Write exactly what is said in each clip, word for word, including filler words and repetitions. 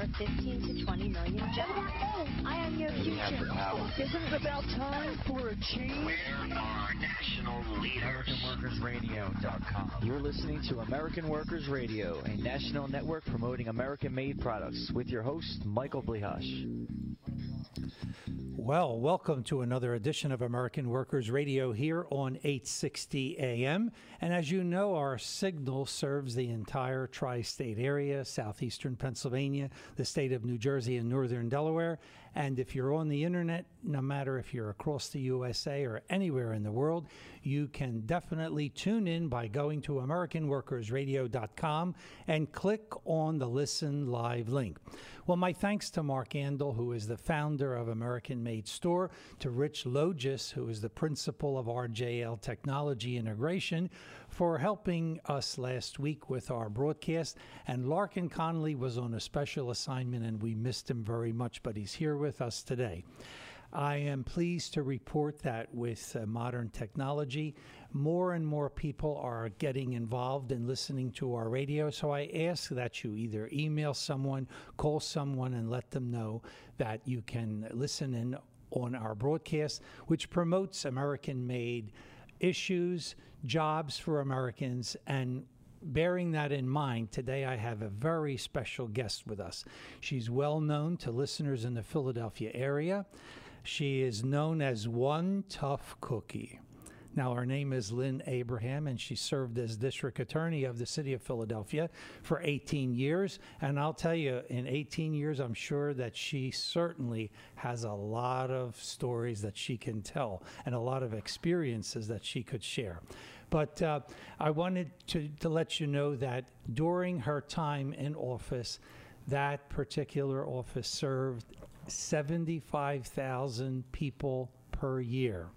fifteen to twenty million jobs. I am your future. Isn't it about time for a change? Where are national leaders? American Workers Radio dot com. You're listening to American Workers Radio, a national network promoting American-made products, with your host, Michael Blihash. Well, welcome to another edition of American Workers Radio here on eight sixty A M. And as you know, our signal serves the entire tri-state area, southeastern Pennsylvania, the state of New Jersey, and northern Delaware. And if you're on the internet, no matter if you're across the U S A or anywhere in the world, you can definitely tune in by going to American Workers Radio dot com and click on the Listen Live link. Well, my thanks to Mark Andel, who is the founder of American Made Store, to Rich Logis, who is the principal of R J L Technology Integration, for helping us last week with our broadcast. And Larkin Connolly was on a special assignment, and we missed him very much, but he's here with us today. I am pleased to report that with uh, modern technology, more and more people are getting involved in listening to our radio. So I ask that you either email someone, call someone, and let them know that you can listen in on our broadcast, which promotes American-made issues, jobs for Americans, and bearing that in mind, today I have a very special guest with us. She's well known to listeners in the Philadelphia area. She is known as One Tough Cookie. Now, her name is Lynn Abraham, and she served as district attorney of the city of Philadelphia for eighteen years. And I'll tell you, in eighteen years, I'm sure that she certainly has a lot of stories that she can tell and a lot of experiences that she could share. But uh, I wanted to, to let you know that during her time in office, that particular office served seventy-five thousand people per year.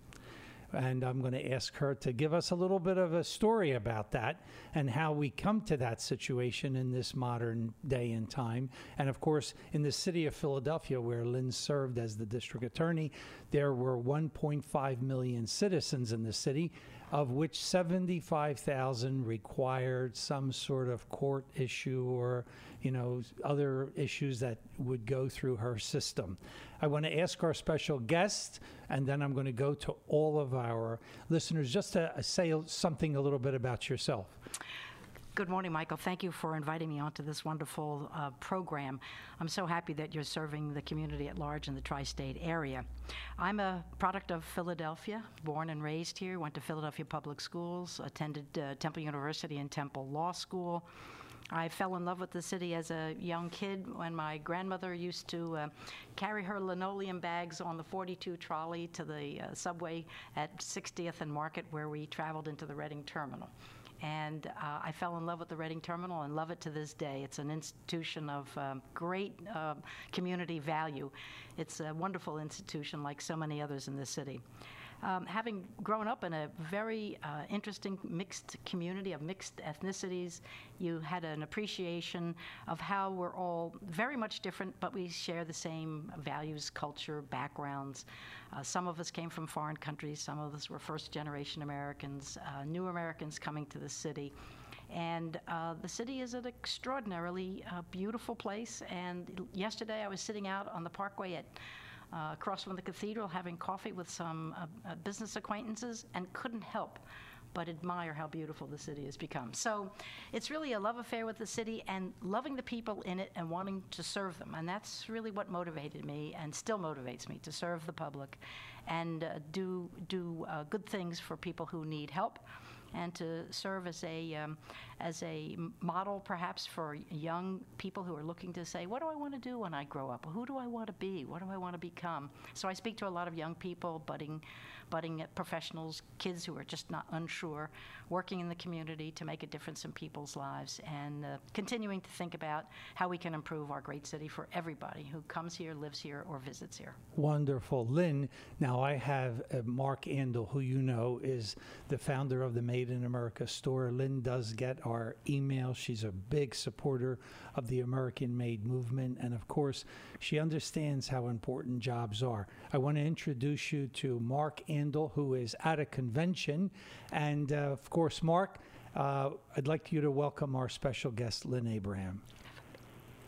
And I'm going to ask her to give us a little bit of a story about that and how we come to that situation in this modern day and time. And of course, in the city of Philadelphia, where Lynn served as the district attorney, there were one point five million citizens in the city, of which seventy-five thousand required some sort of court issue or, you know, other issues that would go through her system. I want to ask our special guest, and then I'm going to go to all of our listeners just to say something a little bit about yourself. Good morning, Michael. Thank you for inviting me onto this wonderful uh, program. I'm so happy that you're serving the community at large in the tri-state area. I'm a product of Philadelphia, born and raised here, went to Philadelphia Public Schools, attended uh, Temple University and Temple Law School. I fell in love with the city as a young kid when my grandmother used to uh, carry her linoleum bags on the forty-two trolley to the uh, subway at sixtieth and Market, where we traveled into the Reading Terminal. And uh, I fell in love with the Reading Terminal and love it to this day. It's an institution of um, great uh, community value. It's a wonderful institution like so many others in this city. Um, having grown up in a very uh, interesting mixed community of mixed ethnicities, you had an appreciation of how we're all very much different, but we share the same values, culture, backgrounds. Uh, some of us came from foreign countries. Some of us were first-generation Americans, uh, new Americans coming to the city. And uh, the city is an extraordinarily uh, beautiful place. And yesterday I was sitting out on the Parkway at Uh, across from the cathedral, having coffee with some uh, uh, business acquaintances, and couldn't help but admire how beautiful the city has become. So it's really a love affair with the city and loving the people in it and wanting to serve them. And that's really what motivated me and still motivates me, to serve the public and uh, do, do uh, good things for people who need help, and to serve as a um, as a model perhaps for young people who are looking to say, what do I want to do when I grow up? Who do I want to be? What do I want to become? So I speak to a lot of young people, budding budding professionals, kids who are just not unsure, working in the community to make a difference in people's lives, and uh, continuing to think about how we can improve our great city for everybody who comes here, lives here, or visits here. Wonderful. Lynn, now I have uh, Mark Andel, who you know is the founder of the Made in America store. Lynn does get our email. She's a big supporter of the American Made movement, and of course, she understands how important jobs are. I want to introduce you to Mark Andel, who is at a convention, and uh, of course, Mark, uh, I'd like you to welcome our special guest, Lynn Abraham.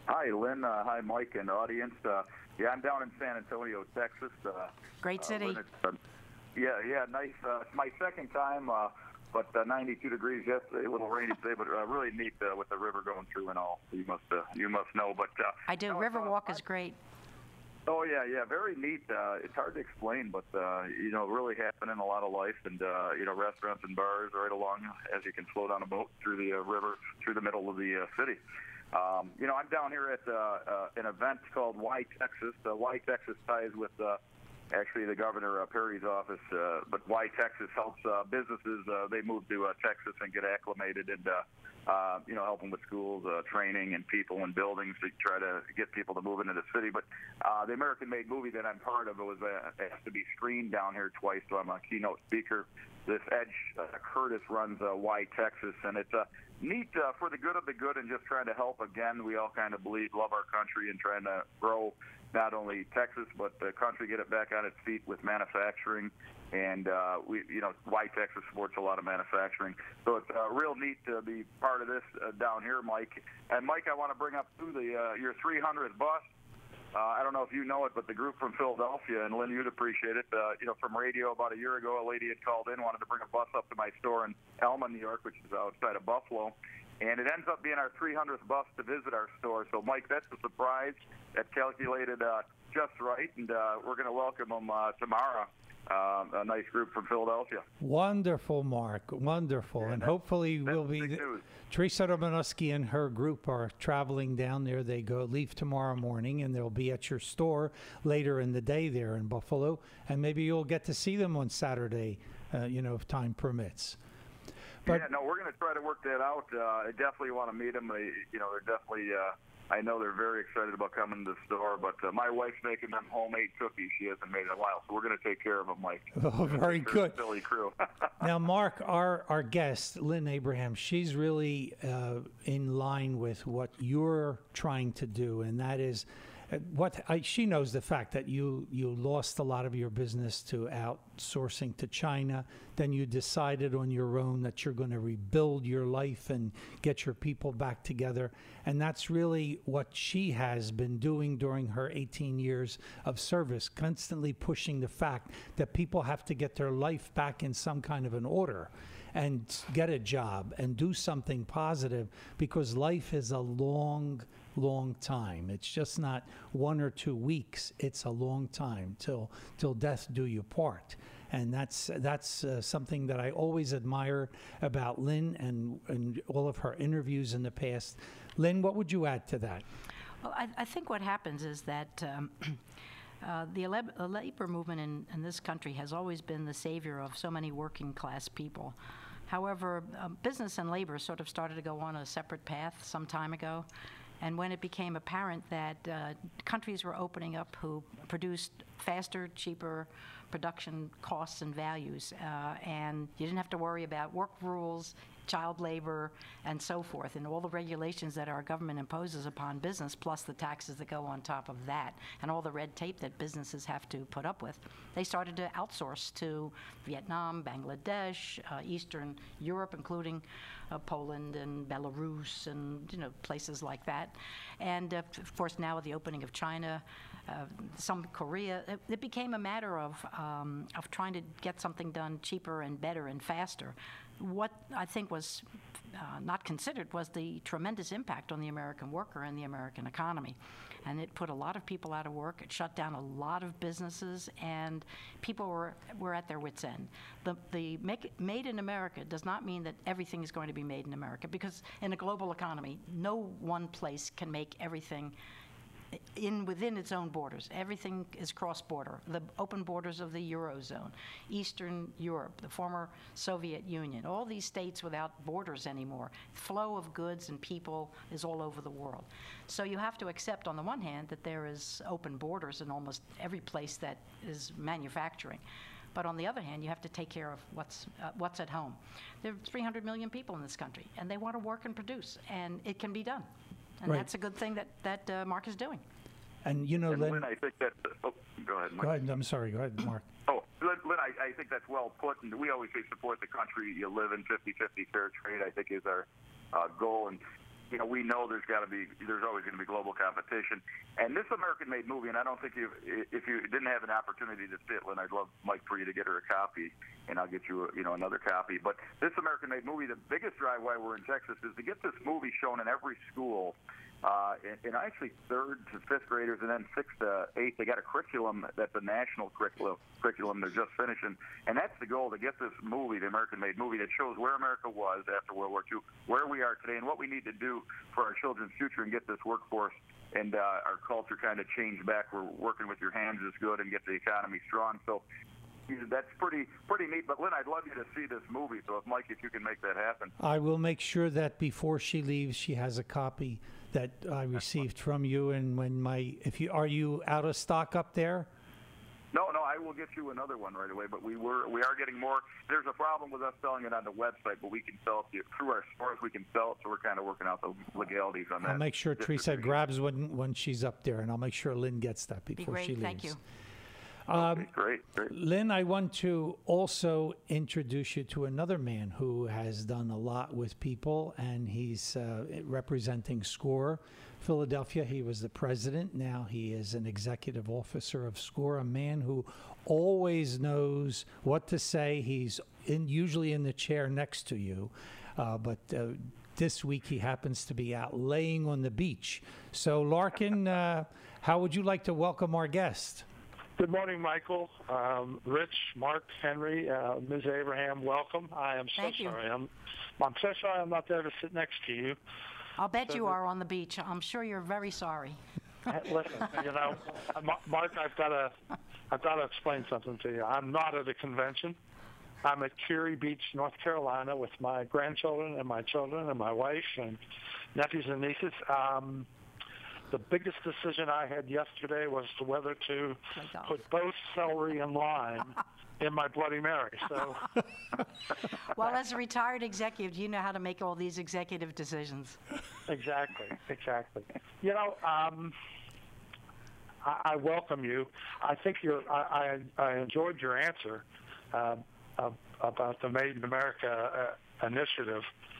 Hi, Lynn. Uh, hi, Mike and audience. Uh, yeah, I'm down in San Antonio, Texas. Uh, Great uh, city. Lynn, it's, uh, yeah, yeah, nice. Uh, it's my second time, uh, but uh, ninety-two degrees yesterday, a little rainy today, but uh, really neat uh, with the river going through and all. You must, uh, you must know. But uh, I do. no, Riverwalk uh, is great. Oh yeah, yeah, very neat. Uh, it's hard to explain, but uh, you know, really happening a lot of life, and uh, you know, restaurants and bars right along as you can float on a boat through the uh, river, through the middle of the uh, city. Um, you know, I'm down here at uh, uh, an event called Why Texas. Uh, Why Texas ties with uh, actually the Governor uh, Perry's office, uh, but Why Texas helps uh, businesses. Uh, they move to uh, Texas and get acclimated and. Uh, Uh, you know, helping with schools, uh, training, and people and buildings to try to get people to move into the city. But uh, the American-made movie that I'm part of, it was uh, asked to be screened down here twice, so I'm a keynote speaker. This Edge uh, Curtis runs uh, Why Texas, and it's uh, neat uh, for the good of the good and just trying to help. Again, we all kind of believe, love our country, and trying to grow not only Texas but the country, get it back on its feet with manufacturing. And uh, we, you know, Why Texas supports a lot of manufacturing, so it's uh, real neat to be part of this uh, down here, Mike. And Mike, I want to bring up too the uh, your three hundredth bus. Uh, I don't know if you know it, but the group from Philadelphia, and Lynn, you'd appreciate it. Uh, you know, from radio about a year ago, a lady had called in, wanted to bring a bus up to my store in Elma, New York, which is outside of Buffalo. And it ends up being our three hundredth bus to visit our store. So, Mike, that's a surprise. That calculated uh, just right, and uh, we're going to welcome them uh, tomorrow. Uh, a nice group from Philadelphia. Wonderful, Mark. Wonderful. Yeah, and that's, hopefully that's we'll be... big th- news. Teresa Romanowski and her group are traveling down there. They go leave tomorrow morning, and they'll be at your store later in the day there in Buffalo. And maybe you'll get to see them on Saturday, uh, you know, if time permits. But, yeah, no, we're going to try to work that out. Uh, I definitely want to meet them. They, you know, they're definitely... Uh, I know they're very excited about coming to the store, but uh, my wife's making them homemade cookies. She hasn't made in a while, so we're going to take care of them, Mike. Oh, very good. Philly crew. Now, Mark, our, our guest, Lynn Abraham, she's really uh, in line with what you're trying to do, and that is uh, what I, she knows the fact that you, you lost a lot of your business to outsourcing to China. Then you decided on your own that you're going to rebuild your life and get your people back together. And that's really what she has been doing during her eighteen years of service, constantly pushing the fact that people have to get their life back in some kind of an order and get a job and do something positive, because life is a long, long time. It's just not one or two weeks. It's a long time till till death do you part. And that's that's uh, something that I always admire about Lynn and, and all of her interviews in the past. Lynn, what would you add to that? Well, I, I think what happens is that um, uh, the lab- the labor movement in, in this country has always been the savior of so many working class people. However, um, business and labor sort of started to go on a separate path some time ago. And when it became apparent that uh, countries were opening up who produced faster, cheaper production costs and values, uh, and you didn't have to worry about work rules, child labor, and so forth, and all the regulations that our government imposes upon business, plus the taxes that go on top of that, and all the red tape that businesses have to put up with, they started to outsource to Vietnam, Bangladesh, uh, Eastern Europe, including uh, Poland and Belarus and, you know, places like that. And uh, of course, now with the opening of China, uh, some Korea, it, it became a matter of, um, of trying to get something done cheaper and better and faster. What I think was uh, not considered was the tremendous impact on the American worker and the American economy. And it put a lot of people out of work. It shut down a lot of businesses, and people were, were at their wits' end. The, the make, made in America does not mean that everything is going to be made in America, because in a global economy, no one place can make everything in within its own borders. Everything is cross-border. The open borders of the Eurozone, Eastern Europe, the former Soviet Union, all these states without borders anymore. Flow of goods and people is all over the world. So you have to accept, on the one hand, that there is open borders in almost every place that is manufacturing. But on the other hand, you have to take care of what's uh, what's at home. There are three hundred million people in this country, and they want to work and produce, and it can be done. And Right. that's a good thing that, that uh, Mark is doing. And you know, And Lynn, Lynn, I think that. Oh, go ahead, Mike. go ahead. I'm sorry. Go ahead, Mark. Oh, Lynn, Lynn I, I think that's well put. And we always say support the country you live in. fifty-fifty fair trade, I think, is our uh, goal. And you know, we know there's got to be, there's always going to be global competition. And this American-made movie, and I don't think you, if you didn't have an opportunity to see it, Lynn, I'd love, Mike, for you to get her a copy, and I'll get you, a, you know, another copy. But this American-made movie, the biggest drive why we're in Texas is to get this movie shown in every school. Uh, and, and actually third to fifth graders, and then sixth to eighth, they got a curriculum that's a national curriculum. Curriculum they're just finishing, and that's the goal, to get this movie, the American-made movie, that shows where America was after World War Two, where we are today, and what we need to do for our children's future and get this workforce and uh, our culture kind of changed back. We're working with your hands is good and get the economy strong. So that's pretty pretty neat. But Lynn, I'd love you to see this movie. So if Mike, if you can make that happen, I will make sure that before she leaves, she has a copy that I received from you. And when my, if you are you out of stock up there? No, no, I will get you another one right away. But we were, we are getting more. There's a problem with us selling it on the website, but we can sell it through our stores. We can sell it, so we're kind of working out the legalities on that. I'll make sure Teresa grabs one when she's up there, and I'll make sure Lynn gets that before Be great. she leaves. Thank you. Um, okay, great, great. Lynn, I want to also introduce you to another man who has done a lot with people, and he's uh, representing SCORE Philadelphia. He was the president. Now he is an executive officer of SCORE, a man who always knows what to say. He's in, usually in the chair next to you, uh, but uh, this week he happens to be out laying on the beach. So, Larkin, uh, how would you like to welcome our guest? Good morning, Michael, um, Rich, Mark, Henry, uh, Miz Abraham. Welcome. I am so Thank you. sorry. I'm, I'm so sorry I'm not there to sit next to you. I'll bet So you the- are on the beach. I'm sure you're very sorry. Listen, you know, Ma- Mark, I've got to, I've got to explain something to you. I'm not at a convention. I'm at Curie Beach, North Carolina, with my grandchildren and my children and my wife and nephews and nieces. Um, The biggest decision I had yesterday was to whether to Play golf. put both celery and lime in my Bloody Mary. So, Well, as a retired executive, you know how to make all these executive decisions. exactly, exactly. You know, um, I, I welcome you. I think you're. I, I, I enjoyed your answer uh, uh, about the Made in America uh, initiative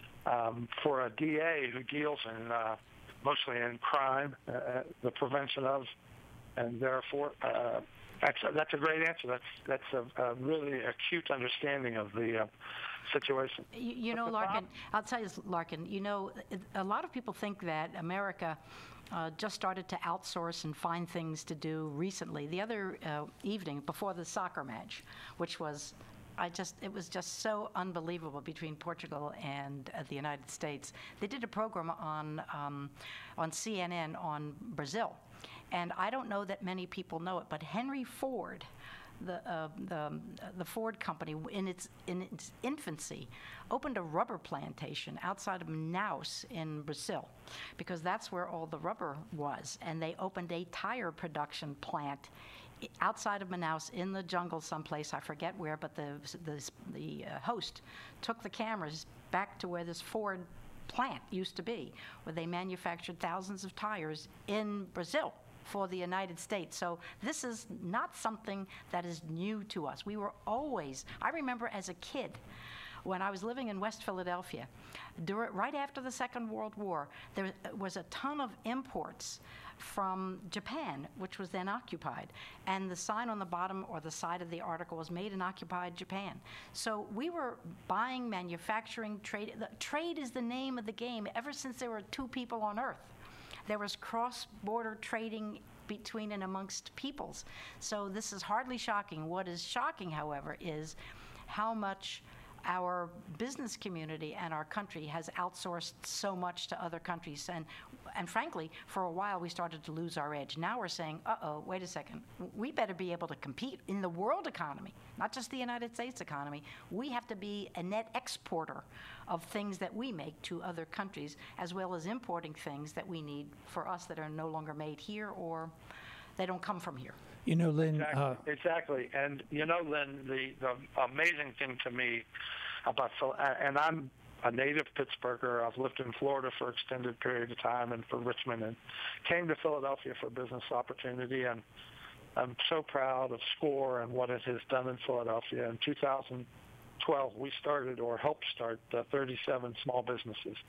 um, for a D A who deals in. Uh, mostly in crime, uh, the prevention of, and therefore, uh, that's, a, that's a great answer. That's that's a, a really acute understanding of the uh, situation. You, you know, the Larkin, problem- I'll tell you, Larkin, you know, a lot of people think that America uh, just started to outsource and find things to do recently. The other uh, evening before the soccer match, which was I just, it was just so unbelievable between Portugal and uh, the United States. They did a program on, um, on C N N on Brazil. And I don't know that many people know it, but Henry Ford, the, uh, the, the Ford company, in its, in its infancy, opened a rubber plantation outside of Manaus in Brazil, because that's where all the rubber was. And they opened a tire production plant outside of Manaus in the jungle someplace, I forget where, but the, the, the uh, host took the cameras back to where this Ford plant used to be, where they manufactured thousands of tires in Brazil for the United States. So this is not something that is new to us. We were always, I remember as a kid, when I was living in West Philadelphia, dur- right after the Second World War, there was a ton of imports from Japan, which was then occupied. And the sign on the bottom or the side of the article was made in occupied Japan. So we were buying, manufacturing, trade. The, trade is the name of the game ever since there were two people on Earth. There was cross-border trading between and amongst peoples. So this is hardly shocking. What is shocking, however, is how much our business community and our country has outsourced so much to other countries. And, and frankly, for a while we started to lose our edge. Now we're saying, uh-oh, wait a second. We better be able to compete in the world economy, not just the United States economy. We have to be a net exporter of things that we make to other countries, as well as importing things that we need for us that are no longer made here or they don't come from here. You know, Lynn. Exactly. Uh, exactly. And, you know, Lynn, the, the amazing thing to me about, and I'm a native Pittsburgher. I've lived in Florida for an extended period of time and for Richmond, and came to Philadelphia for business opportunity. And I'm so proud of SCORE and what it has done in Philadelphia. In two thousand twelve, we started or helped start uh, thirty-seven small businesses.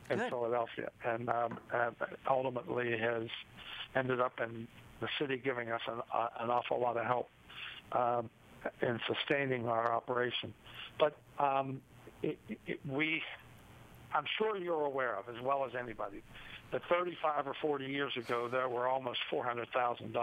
in Good. Philadelphia, and um, uh, ultimately has ended up in the city giving us an, uh, an awful lot of help um, in sustaining our operation. But um, it, it, we, I'm sure you're aware of, as well as anybody, that thirty-five or forty years ago there were almost four hundred thousand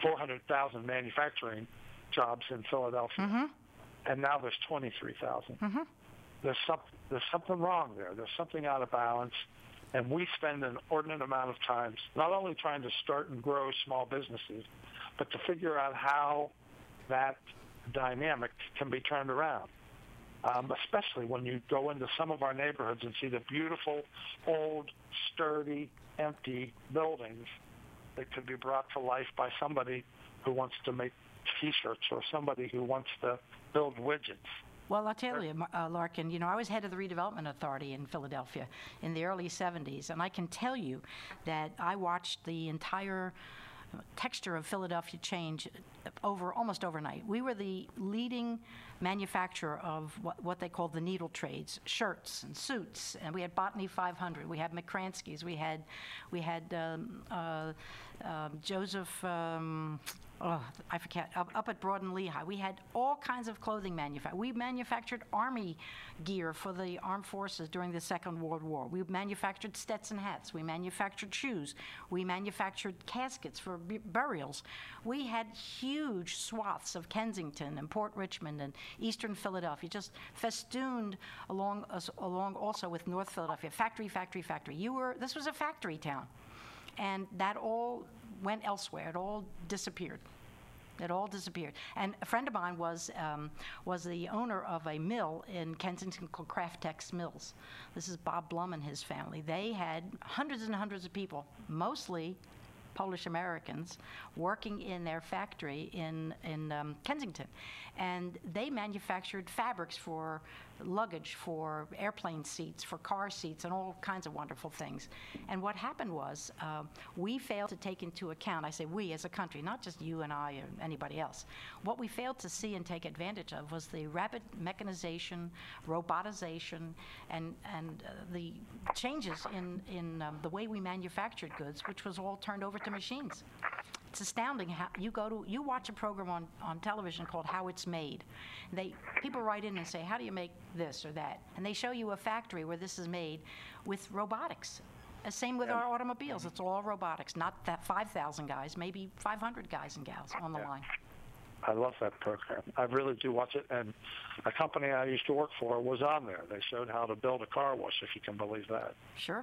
manufacturing jobs in Philadelphia, Mm-hmm. and now there's twenty-three thousand. Mm-hmm. There's some, there's something wrong there. There's something out of balance, and we spend an inordinate amount of time not only trying to start and grow small businesses, but to figure out how that dynamic can be turned around. Um, especially when you go into some of our neighborhoods and see the beautiful, old, sturdy, empty buildings that could be brought to life by somebody who wants to make T-shirts or somebody who wants to build widgets. Well, I'll tell you, uh, Larkin, you know, I was head of the Redevelopment Authority in Philadelphia in the early seventies, and I can tell you that I watched the entire texture of Philadelphia change over almost overnight. We were the leading manufacturer of what, what they called the needle trades, shirts and suits, and we had Botany five hundred, we had McCransky's, we had we had um, uh, uh, Joseph. Um, Oh, I forget, up, up at Broad and Lehigh. We had all kinds of clothing manufactured. We manufactured Army gear for the armed forces during the Second World War. We manufactured Stetson hats. We manufactured shoes. We manufactured caskets for b- burials. We had huge swaths of Kensington and Port Richmond and Eastern Philadelphia, just festooned along, uh, along also with North Philadelphia. Factory, factory, factory. You were, this was a factory town. And that all went elsewhere. It all disappeared. It all disappeared. And a friend of mine was um, was the owner of a mill in Kensington called Craftex Mills. This is Bob Blum and his family. They had hundreds and hundreds of people, mostly Polish Americans, working in their factory in, in um, Kensington. And they manufactured fabrics for luggage, for airplane seats, for car seats, and all kinds of wonderful things. And what happened was uh, we failed to take into account, I say we as a country, not just you and I or anybody else, what we failed to see and take advantage of was the rapid mechanization, robotization, and, and uh, the changes in, in um, the way we manufactured goods, which was all turned over to machines. It's astounding how you go to you watch a program on, on television called How It's Made. They people write in and say, how do you make this or that? And they show you a factory where this is made with robotics. Uh, same with Yeah. our automobiles. It's all robotics. Not that five thousand guys, maybe five hundred guys and gals on the Yeah. line. I love that program. I really do watch it. And a company I used to work for was on there. They showed how to build a car wash, if you can believe that. Sure.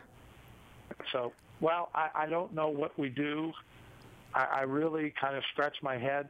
So, well, I, I don't know what we do. I, I really kind of scratch my head.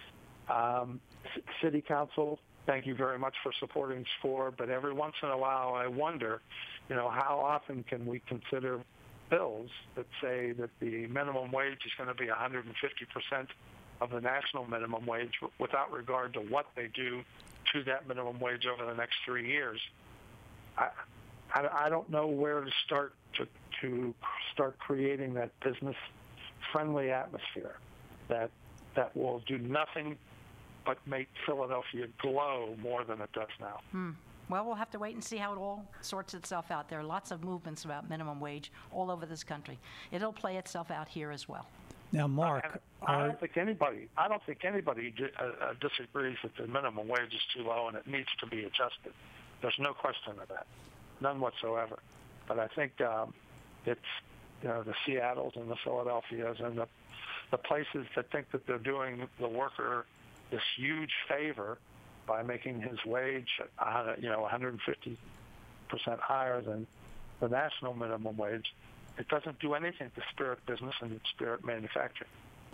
Um, C- City Council, thank you very much for supporting SCORE, but every once in a while I wonder, you know, how often can we consider bills that say that the minimum wage is going to be one hundred fifty percent of the national minimum wage without regard to what they do to that minimum wage over the next three years. I, I, I don't know where to start to, to start creating that business-friendly atmosphere that that will do nothing but make Philadelphia glow more than it does now. Hmm. Well, we'll have to wait and see how it all sorts itself out. There are lots of movements about minimum wage all over this country. It'll play itself out here as well. Now, Mark, I, I are, don't think anybody. I don't think anybody di- uh, uh, disagrees that the minimum wage is too low and it needs to be adjusted. There's no question of that, none whatsoever. But I think um, it's you know the Seattles and the Philadelphias and the the places that think that they're doing the worker this huge favor by making his wage, uh, you know, one hundred fifty percent higher than the national minimum wage. It doesn't do anything to spirit business and spirit manufacturing.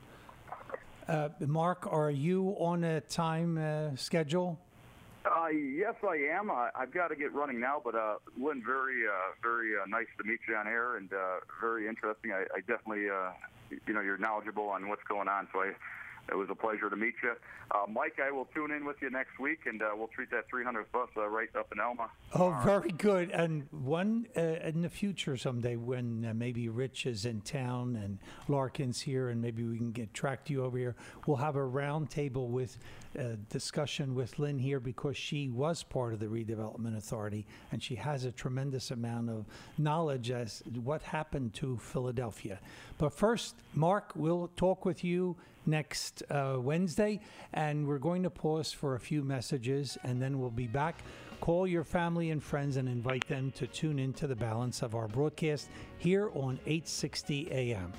uh, Mark, are you on a time uh, schedule? Uh, yes, I am. I, I've got to get running now, but uh, Lynn, very, uh, very uh, nice to meet you on air, and uh, very interesting. I, I definitely, uh, you know, you're knowledgeable on what's going on, so I, it was a pleasure to meet you. Uh, Mike, I will tune in with you next week, and uh, we'll treat that three hundredth bus uh, right up in Elma. Oh, very good. And one uh, in the future someday when uh, maybe Rich is in town and Larkin's here, and maybe we can get track you over here, we'll have a round table with uh, discussion with Lynn here, because she was part of the Redevelopment Authority, and she has a tremendous amount of knowledge as what happened to Philadelphia. But first, Mark, we'll talk with you next uh, Wednesday, and we're going to pause for a few messages, and then we'll be back. Call your family and friends and invite them to tune into the balance of our broadcast here on eight sixty A M.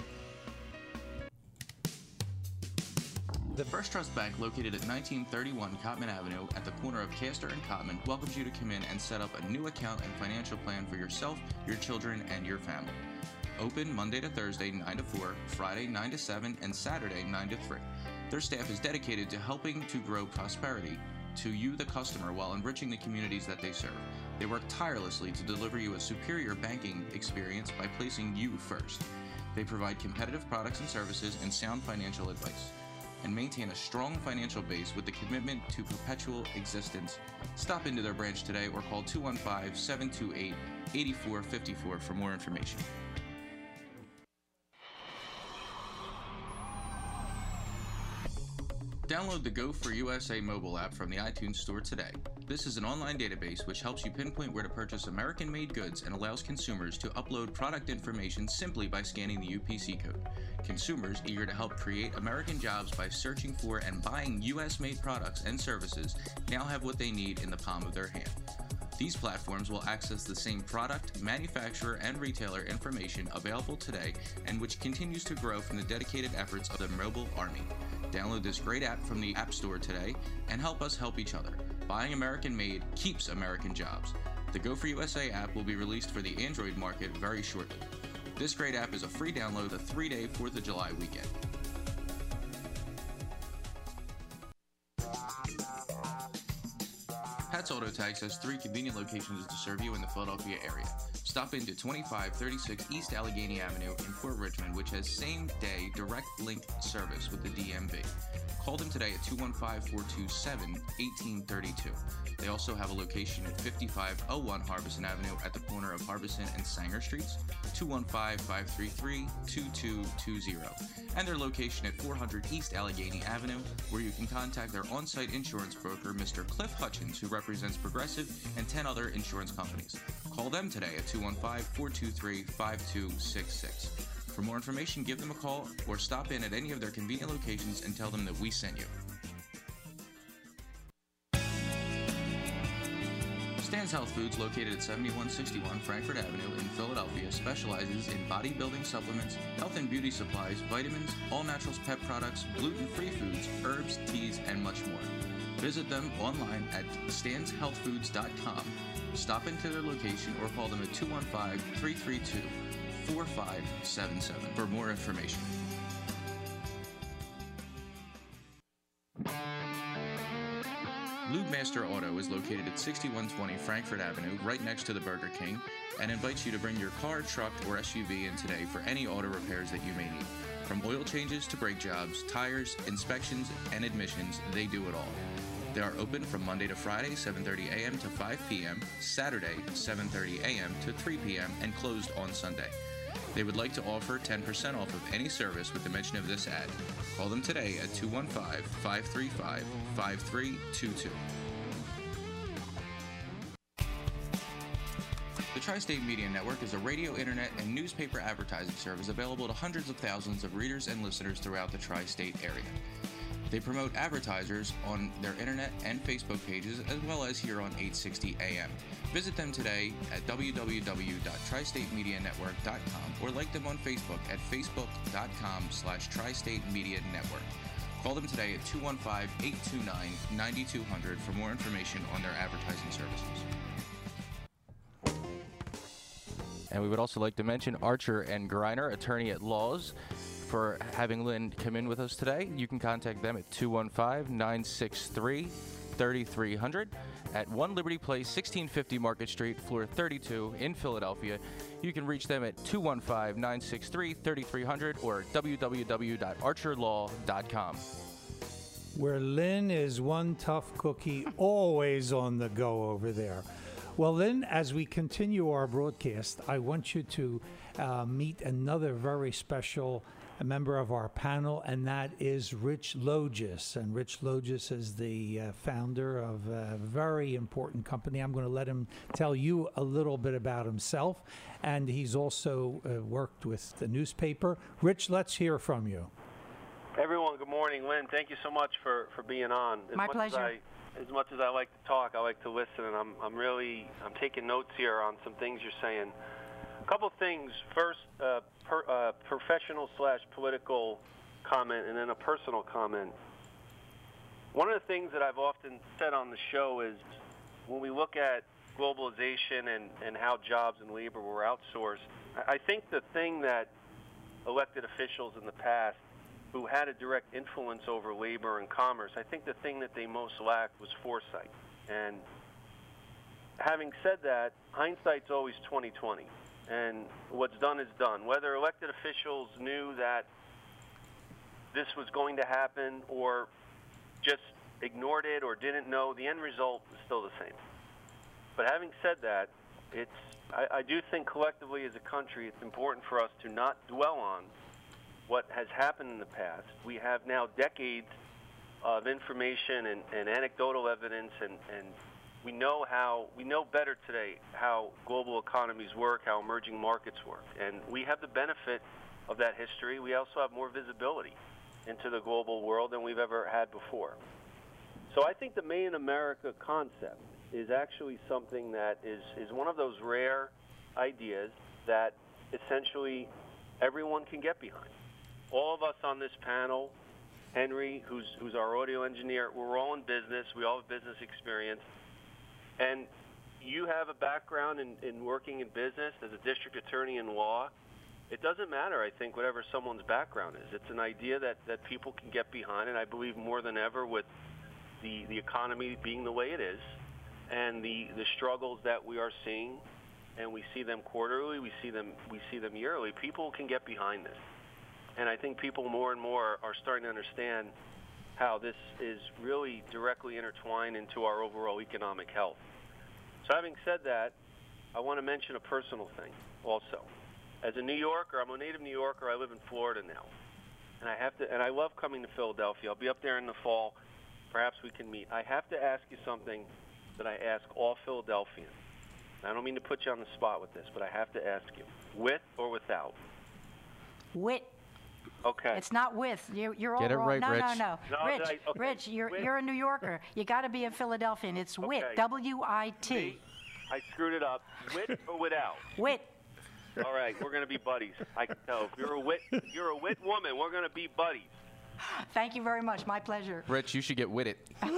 The First Trust Bank, located at nineteen thirty-one Cotman Avenue at the corner of Castor and Cotman, welcomes you to come in and set up a new account and financial plan for yourself, your children, and your family. Open Monday to Thursday, nine to four, Friday, nine to seven, and Saturday, nine to three. Their staff is dedicated to helping to grow prosperity to you, the customer, while enriching the communities that they serve. They work tirelessly to deliver you a superior banking experience by placing you first. They provide competitive products and services and sound financial advice, and maintain a strong financial base with the commitment to perpetual existence. Stop into their branch today or call two one five, seven two eight, eight four five four for more information. Download the Go for U S A mobile app from the iTunes Store today. This is an online database which helps you pinpoint where to purchase American-made goods and allows consumers to upload product information simply by scanning the U P C code. Consumers eager to help create American jobs by searching for and buying U S-made products and services now have what they need in the palm of their hand. These platforms will access the same product, manufacturer, and retailer information available today, and which continues to grow from the dedicated efforts of the mobile army. Download this great app from the App Store today and help us help each other. Buying American made keeps American jobs. The Go for U S A app will be released for the Android market very shortly. This great app is a free download the three-day fourth of July weekend. Pat's Auto Tags has three convenient locations to serve you in the Philadelphia area. Stop into twenty-five thirty-six East Allegheny Avenue in Port Richmond, which has same-day direct link service with the D M V. Call them today at two one five, four two seven, one eight three two. They also have a location at fifty-five oh one Harbison Avenue at the corner of Harbison and Sanger Streets, two one five, five three three, two two two zero. And their location at four hundred East Allegheny Avenue, where you can contact their on-site insurance broker, Mister Cliff Hutchins, who represents Progressive and ten other insurance companies. Call them today at two one five, four two three, five two six six. For more information, give them a call or stop in at any of their convenient locations and tell them that we sent you. Stan's Health Foods, located at seventy-one sixty-one Frankfurt Avenue in Philadelphia, specializes in bodybuilding supplements, health and beauty supplies, vitamins, all-naturals pet products, gluten-free foods, herbs, teas, and much more. Visit them online at stans health foods dot com. Stop into their location or call them at two one five, three three two, four five seven seven for more information. Lubemaster Auto is located at sixty-one twenty Frankfurt Avenue, right next to the Burger King, and invites you to bring your car, truck, or S U V in today for any auto repairs that you may need. From oil changes to brake jobs, tires, inspections, and admissions, they do it all. They are open from Monday to Friday, seven thirty a m to five p m, Saturday, seven thirty a m to three p m, and closed on Sunday. They would like to offer ten percent off of any service with the mention of this ad. Call them today at two one five, five three five, five three two two. The Tri-State Media Network is a radio, internet, and newspaper advertising service available to hundreds of thousands of readers and listeners throughout the Tri-State area. They promote advertisers on their internet and Facebook pages, as well as here on eight sixty A M. Visit them today at w w w dot tri state media network dot com or like them on Facebook at facebook dot com slash tri state media network. Call them today at two one five, eight two nine, nine two zero zero for more information on their advertising services. And we would also like to mention Archer and Greiner, attorney at laws, for having Lynn come in with us today. You can contact them at two one five, nine six three, thirty-three hundred at One Liberty Place, sixteen fifty Market Street, floor thirty-two in Philadelphia. You can reach them at two one five, nine six three, three three zero zero or w w w dot archer law dot com. Where Lynn is one tough cookie, always on the go over there. Well, Lynn, as we continue our broadcast, I want you to uh, meet another very special member of our panel, and that is Rich Logis. And Rich Logis is the uh, founder of a very important company. I'm going to let him tell you a little bit about himself. And he's also uh, worked with the newspaper. Rich, let's hear from you. Everyone, good morning. Lynn, thank you so much for, for being on. As My much pleasure. As, I, as much as I like to talk, I like to listen, and I'm, I'm really I'm taking notes here on some things you're saying. A couple of things. First, uh, per, uh, professional slash political comment, and then a personal comment. One of the things that I've often said on the show is when we look at globalization and, and how jobs and labor were outsourced, I think the thing that elected officials in the past who had a direct influence over labor and commerce, I think the thing that they most lacked was foresight. And having said that, hindsight's always twenty twenty. And what's done is done. Whether elected officials knew that this was going to happen or just ignored it or didn't know, the end result is still the same. But having said that, it's I, I do think collectively as a country it's important for us to not dwell on what has happened in the past. We have now decades of information and, and anecdotal evidence, and, and we know how we know better today how global economies work, how emerging markets work, and we have the benefit of that history. We also have more visibility into the global world than we've ever had before. So I think the Made in America concept is actually something that is, is one of those rare ideas that essentially everyone can get behind. All of us on this panel, Henry, who's, who's our audio engineer, we're all in business. We all have business experience. And you have a background in, in working in business as a district attorney in law. It doesn't matter, I think, whatever someone's background is. It's an idea that, that people can get behind, and I believe more than ever with the, the economy being the way it is and the, the struggles that we are seeing, and we see them quarterly, we see them, we see them yearly, people can get behind this. And I think people more and more are starting to understand how this is really directly intertwined into our overall economic health. So having said that, I want to mention a personal thing also. As a New Yorker, I'm a native New Yorker. I live in Florida now. And I have to, and I love coming to Philadelphia. I'll be up there in the fall. Perhaps we can meet. I have to ask you something that I ask all Philadelphians. I don't mean to put you on the spot with this, but I have to ask you, with or without? Wit. Okay. It's not with. You're, you're all Get it wrong. right, no, Rich. no, no, No, Rich, I- okay. Rich, you're Wit. you're a New Yorker. You got to be a Philadelphian. It's wit. Okay. W I T. See? I screwed it up. With or without? Wit. All right, we're going to be buddies. I can tell. If you're a wit, you're a wit woman. We're going to be buddies. Thank you very much. My pleasure. Rich, you should get with it.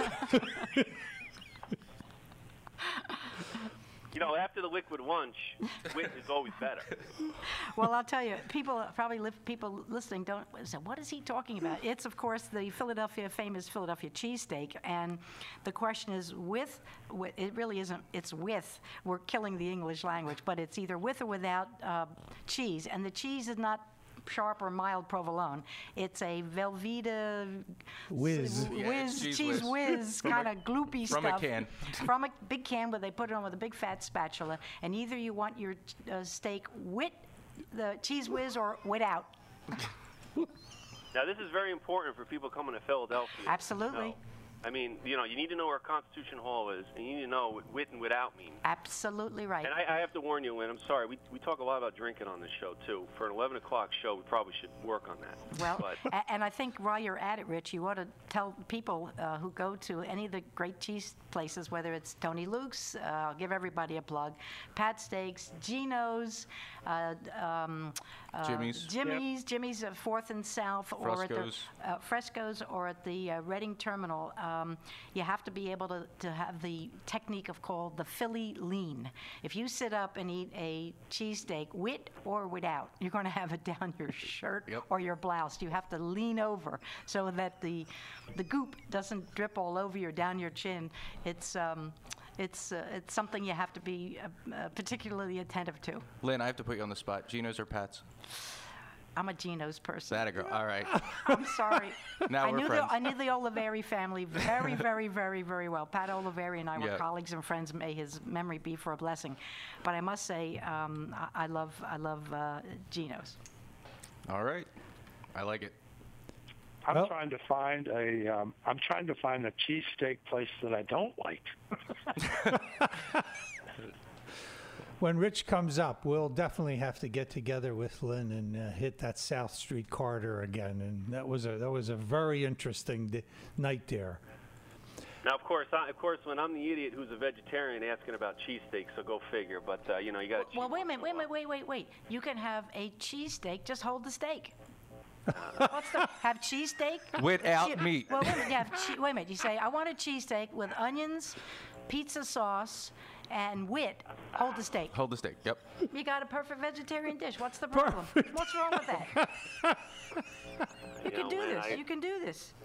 You know, after the liquid lunch, wit is always better. Well, I'll tell you, people probably li- people listening don't say, what is he talking about? It's, of course, the Philadelphia, famous Philadelphia cheesesteak. And the question is with, with, it really isn't, it's with. We're killing the English language, but it's either with or without uh, cheese. And the cheese is not sharp or mild provolone. It's a Velveeta Whiz. s- Yeah, whiz cheese cheese whiz. whiz From a- kind of gloopy from a stuff. can. From a big can where they put it on with a big fat spatula. And either you want your uh, steak with the cheese whiz or without. Now, this is very important for people coming to Philadelphia. Absolutely. No. I mean, you know, you need to know where Constitution Hall is, and you need to know what with and without mean. Absolutely right. And I, I have to warn you, Lynn, I'm sorry, we, we talk a lot about drinking on this show, too. For an eleven o'clock show, we probably should work on that. Well, but, a- and I think while you're at it, Rich, you ought to tell people uh, who go to any of the great cheese places, whether it's Tony Luke's, uh, I'll give everybody a plug, Pat Steaks, Geno's, uh, um, uh, Jimmy's. Jimmy's, Jimmy's uh, Fourth and South, or at Fresco's. the uh, Fresco's, or at the uh, Reading Terminal. Uh, um, you have to be able to, to have the technique of called the Philly lean. If you sit up and eat a cheesesteak with or without, you're going to have it down your shirt Yep. or your blouse. You have to lean over so that the the goop doesn't drip all over you or down your chin. It's um, it's uh, it's something you have to be uh, uh, particularly attentive to. Lynn, I have to put you on the spot. Geno's or Pat's? I'm a Geno's person. That a girl. All right. I'm sorry. Now I we're knew friends. the I knew the Oliveri family very, very, very, very well. Pat Oliveri and I were Yeah. colleagues and friends. May his memory be for a blessing. But I must say, um, I, I love I love uh, Geno's. All right. I like it. I'm Well- trying to find a um, I'm trying to find a cheesesteak place that I don't like. When Rich comes up, we'll definitely have to get together with Lynn and uh, hit that South Street corridor again. And that was a that was a very interesting di- night there. Now, of course, I, of course, when I'm the idiot who's a vegetarian asking about cheesesteaks, so go figure. But uh, you know, you got to. Well, wait a minute, wait a minute, wait, wait, wait. You can have a cheesesteak. Just hold the steak. What's the have cheesesteak Without Che- meat. Well, wait a minute. You have che- wait a minute. You say I want a cheesesteak with onions, pizza sauce, and wit. Hold the steak. Hold the steak. Yep. You got a perfect vegetarian dish. What's the problem? What's wrong with that? You You can know, do man, this. I- You can do this.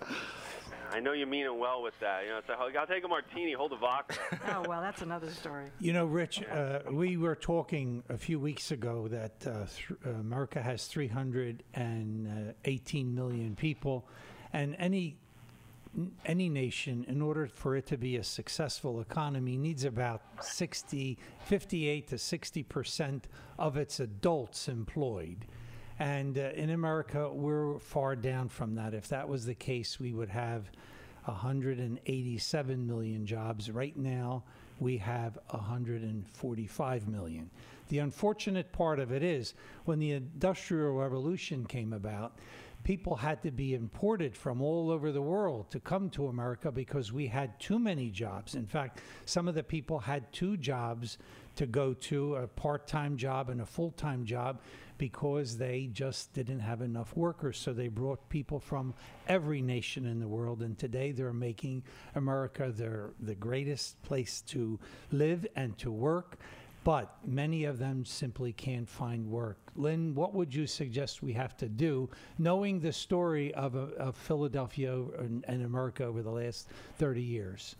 I know you mean it well with that. You know, it's like, I'll take a martini, hold a vodka. Oh well, that's another story. You know, Rich, uh, we were talking a few weeks ago that uh, th- uh, America has three hundred eighteen million people, and any any nation, in order for it to be a successful economy, needs about sixty, fifty-eight to sixty percent of its adults employed. And uh, in America, we're far down from that. If that was the case, we would have one hundred eighty-seven million jobs. Right now, we have one hundred forty-five million. The unfortunate part of it is when the Industrial Revolution came about, people had to be imported from all over the world to come to America because we had too many jobs. In fact, some of the people had two jobs to go to, a part-time job and a full-time job, because they just didn't have enough workers. So they brought people from every nation in the world, and today they're making America their, the greatest place to live and to work. But many of them simply can't find work. Lynn, what would you suggest we have to do, knowing the story of, uh, of Philadelphia and, and America over the last thirty years?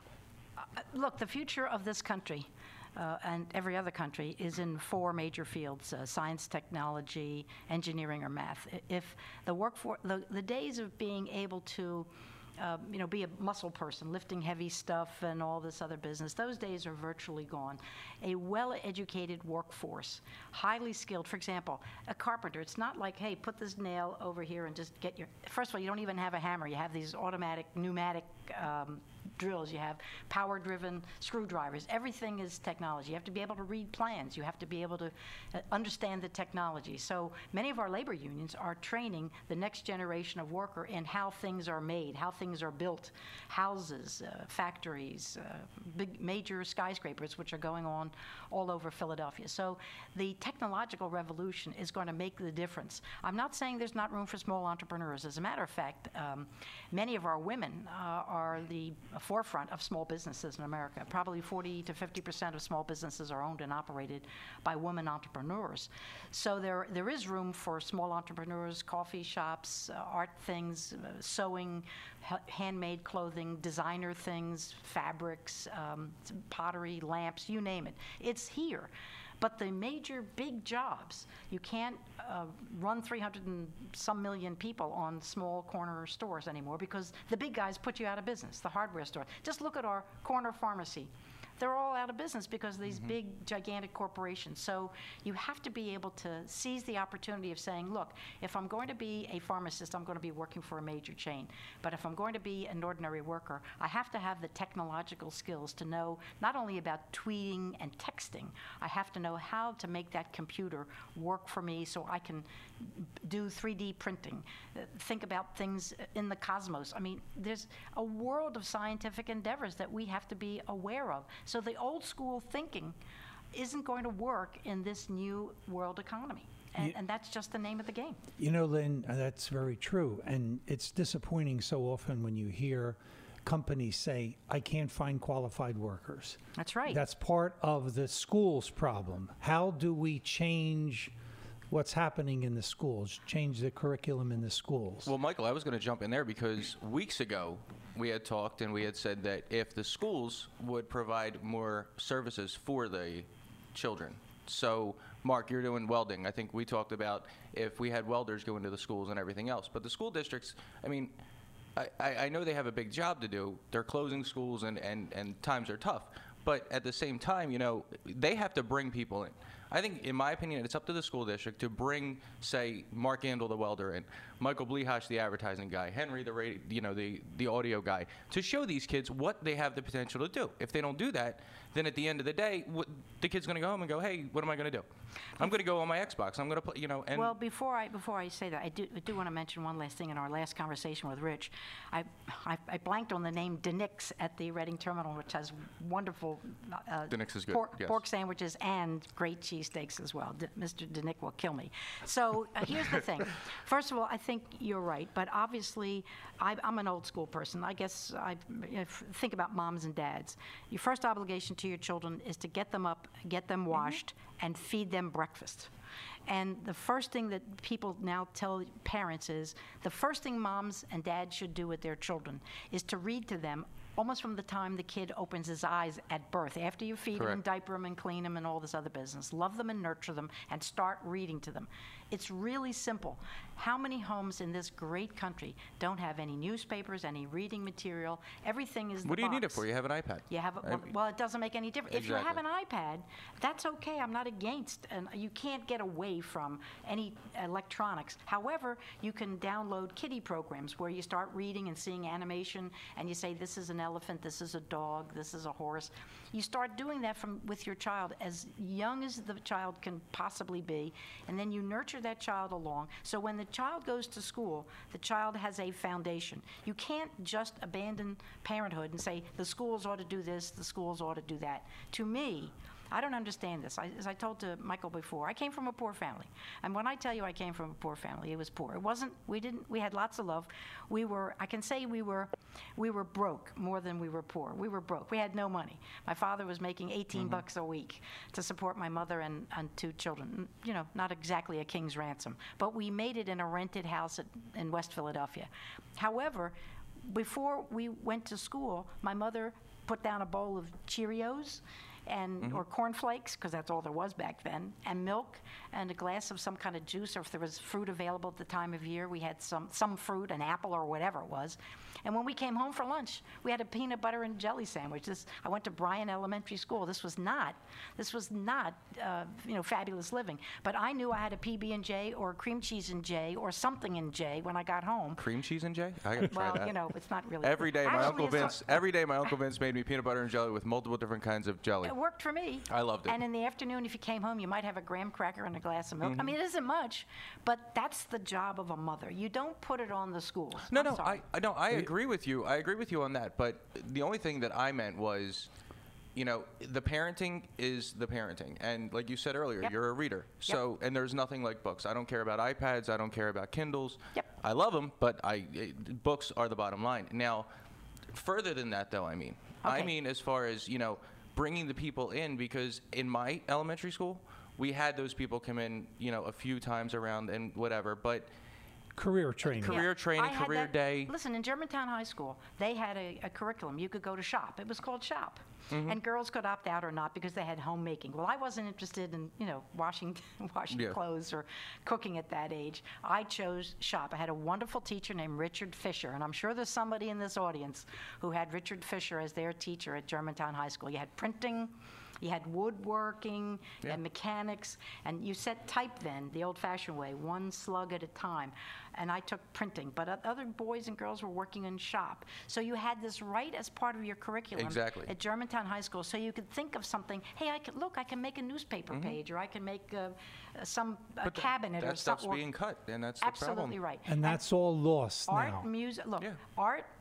Uh, look, the future of this country uh, and every other country is in four major fields: uh, science, technology, engineering, or math. I- If the workforce, the, the days of being able to Uh, you know, be a muscle person, lifting heavy stuff and all this other business. Those days are virtually gone. A well-educated workforce, highly skilled. For example, a carpenter, it's not like, hey, put this nail over here and just get your, first of all, you don't even have a hammer. You have these automatic, pneumatic um, drills. You have power-driven screwdrivers. Everything is technology. You have to be able to read plans. You have to be able to uh, understand the technology. So many of our labor unions are training the next generation of worker in how things are made, how things are built, houses, uh, factories, uh, big major skyscrapers, which are going on all over Philadelphia. So the technological revolution is going to make the difference. I'm not saying there's not room for small entrepreneurs. As a matter of fact, um, many of our women uh, are the forefront of small businesses in America. Probably forty to fifty percent of small businesses are owned and operated by women entrepreneurs. So there there is room for small entrepreneurs, coffee shops, uh, art things, uh, sewing, ha- handmade clothing, designer things, fabrics, um, pottery, lamps, you name it. It's here. But the major big jobs, you can't uh, run three hundred and some million people on small corner stores anymore because the big guys put you out of business, the hardware store. Just look at our corner pharmacy. They're all out of business because of these big, gigantic corporations. So you have to be able to seize the opportunity of saying, look, if I'm going to be a pharmacist, I'm going to be working for a major chain. But if I'm going to be an ordinary worker, I have to have the technological skills to know not only about tweeting and texting, I have to know how to make that computer work for me so I can do three D printing, uh, think about things in the cosmos. I mean, there's a world of scientific endeavors that we have to be aware of. So the old school thinking isn't going to work in this new world economy. And, Ye- and that's just the name of the game. You know, Lynn, uh, that's very true. And it's disappointing so often when you hear companies say, I can't find qualified workers. That's right. That's part of the school's problem. How do we change what's happening in the schools, change the curriculum in the schools? Well, Michael, I was going to jump in there because weeks ago we had talked and we had said that if the schools would provide more services for the children. So, Mark, you're doing welding. I think we talked about if we had welders go into the schools and everything else. But the school districts, I mean, I, I know they have a big job to do. They're closing schools and, and, and times are tough. But at the same time, you know, they have to bring people in. I think, in my opinion, it's up to the school district to bring, say, Mark Andel, the welder, in, Michael Blehash, the advertising guy, Henry, the radio, you know, the the audio guy, to show these kids what they have the potential to do. If they don't do that, then at the end of the day, what, the kid's going to go home and go, hey, what am I going to do? I'm going to go on my Xbox. I'm going to play, you know. And well, before I before I say that, I do I do want to mention one last thing. In our last conversation with Rich, I I, I blanked on the name DeNix at the Reading Terminal, which has wonderful uh, DeNix is good. Pork, yes. pork sandwiches and great cheesesteaks as well. D- Mister DeNick will kill me. So uh, here's the thing. First of all, I think you're right, but obviously, I, I'm an old school person. I guess I if, think about moms and dads. Your first obligation to your children is to get them up, get them washed, mm-hmm. and feed them breakfast. And the first thing that people now tell parents is the first thing moms and dads should do with their children is to read to them almost from the time the kid opens his eyes at birth, after you feed Correct. them, diaper them, and clean them, and all this other business. Love them and nurture them, and start reading to them. It's really simple. How many homes in this great country don't have any newspapers, any reading material? Everything is the What do you box. need it for? You have an iPad. You have a, well, well, it doesn't make any difference. Exactly. If you have an iPad, that's okay. I'm not against, and you can't get away from any electronics. However, you can download kiddie programs where you start reading and seeing animation, and you say, this is an elephant, this is a dog, this is a horse. You start doing that from with your child as young as the child can possibly be, and then you nurture that child along. So when the child goes to school, the child has a foundation. You can't just abandon parenthood and say, the schools ought to do this, the schools ought to do that. To me, I don't understand this. I, as I told to Michael before, I came from a poor family. And when I tell you I came from a poor family, it was poor. It wasn't, we didn't, we had lots of love. We were, I can say we were, we were broke more than we were poor. We were broke. We had no money. My father was making eighteen mm-hmm. bucks a week to support my mother and, and two children. You know, not exactly a king's ransom. But we made it in a rented house at, in West Philadelphia. However, before we went to school, my mother put down a bowl of Cheerios and mm-hmm. or cornflakes, because that's all there was back then, and milk, and a glass of some kind of juice, or if there was fruit available at the time of year, we had some, some fruit, an apple or whatever it was. And when we came home for lunch, we had a peanut butter and jelly sandwich. This, I went to Bryan Elementary School. This was not, this was not, uh, you know, fabulous living. But I knew I had a P B and J or a cream cheese and J or something in J when I got home. Cream cheese and J? I gotta try well, that. you know, it's not really. Every day, my Actually, Uncle it's Vince. not- Every day, my Uncle Vince made me peanut butter and jelly with multiple different kinds of jelly. It worked for me. I loved it. And in the afternoon, if you came home, you might have a graham cracker and a glass of milk. Mm-hmm. I mean, it isn't much, but that's the job of a mother. You don't put it on the schools. No, I'm no, sorry. I, I no, I agree with you. I agree with you on that. But the only thing that I meant was, you know, the parenting is the parenting, and like you said earlier, Yep. you're a reader. So, Yep. and there's nothing like books. I don't care about iPads. I don't care about Kindles. Yep. I love them, but I it, books are the bottom line. Now, further than that, though, I mean, I Okay. mean as far as, you know, bringing the people in, because in my elementary school, we had those people come in, you know, a few times around and whatever, but Career training. career Yeah. training, I had career that- day. Listen, in Germantown High School, they had a, a curriculum. You could go to shop. It was called shop. Mm-hmm. And girls could opt out or not because they had homemaking. Well, I wasn't interested in, you know, washing washing Yeah. clothes or cooking at that age. I chose shop. I had a wonderful teacher named Richard Fisher, and I'm sure there's somebody in this audience who had Richard Fisher as their teacher at Germantown High School. You had printing, you had woodworking Yeah. and mechanics, and you set type then, the old-fashioned way, one slug at a time. And I took printing, but o- other boys and girls were working in shop. So you had this right as part of your curriculum Exactly. at Germantown High School, so you could think of something, hey, I could, look, I can make a newspaper page, or I can make uh, uh, some a But that- cabinet that or stuff's something. being cut, and that's the Absolutely problem. right. And that's all lost Art, now. music, look, Yeah. art,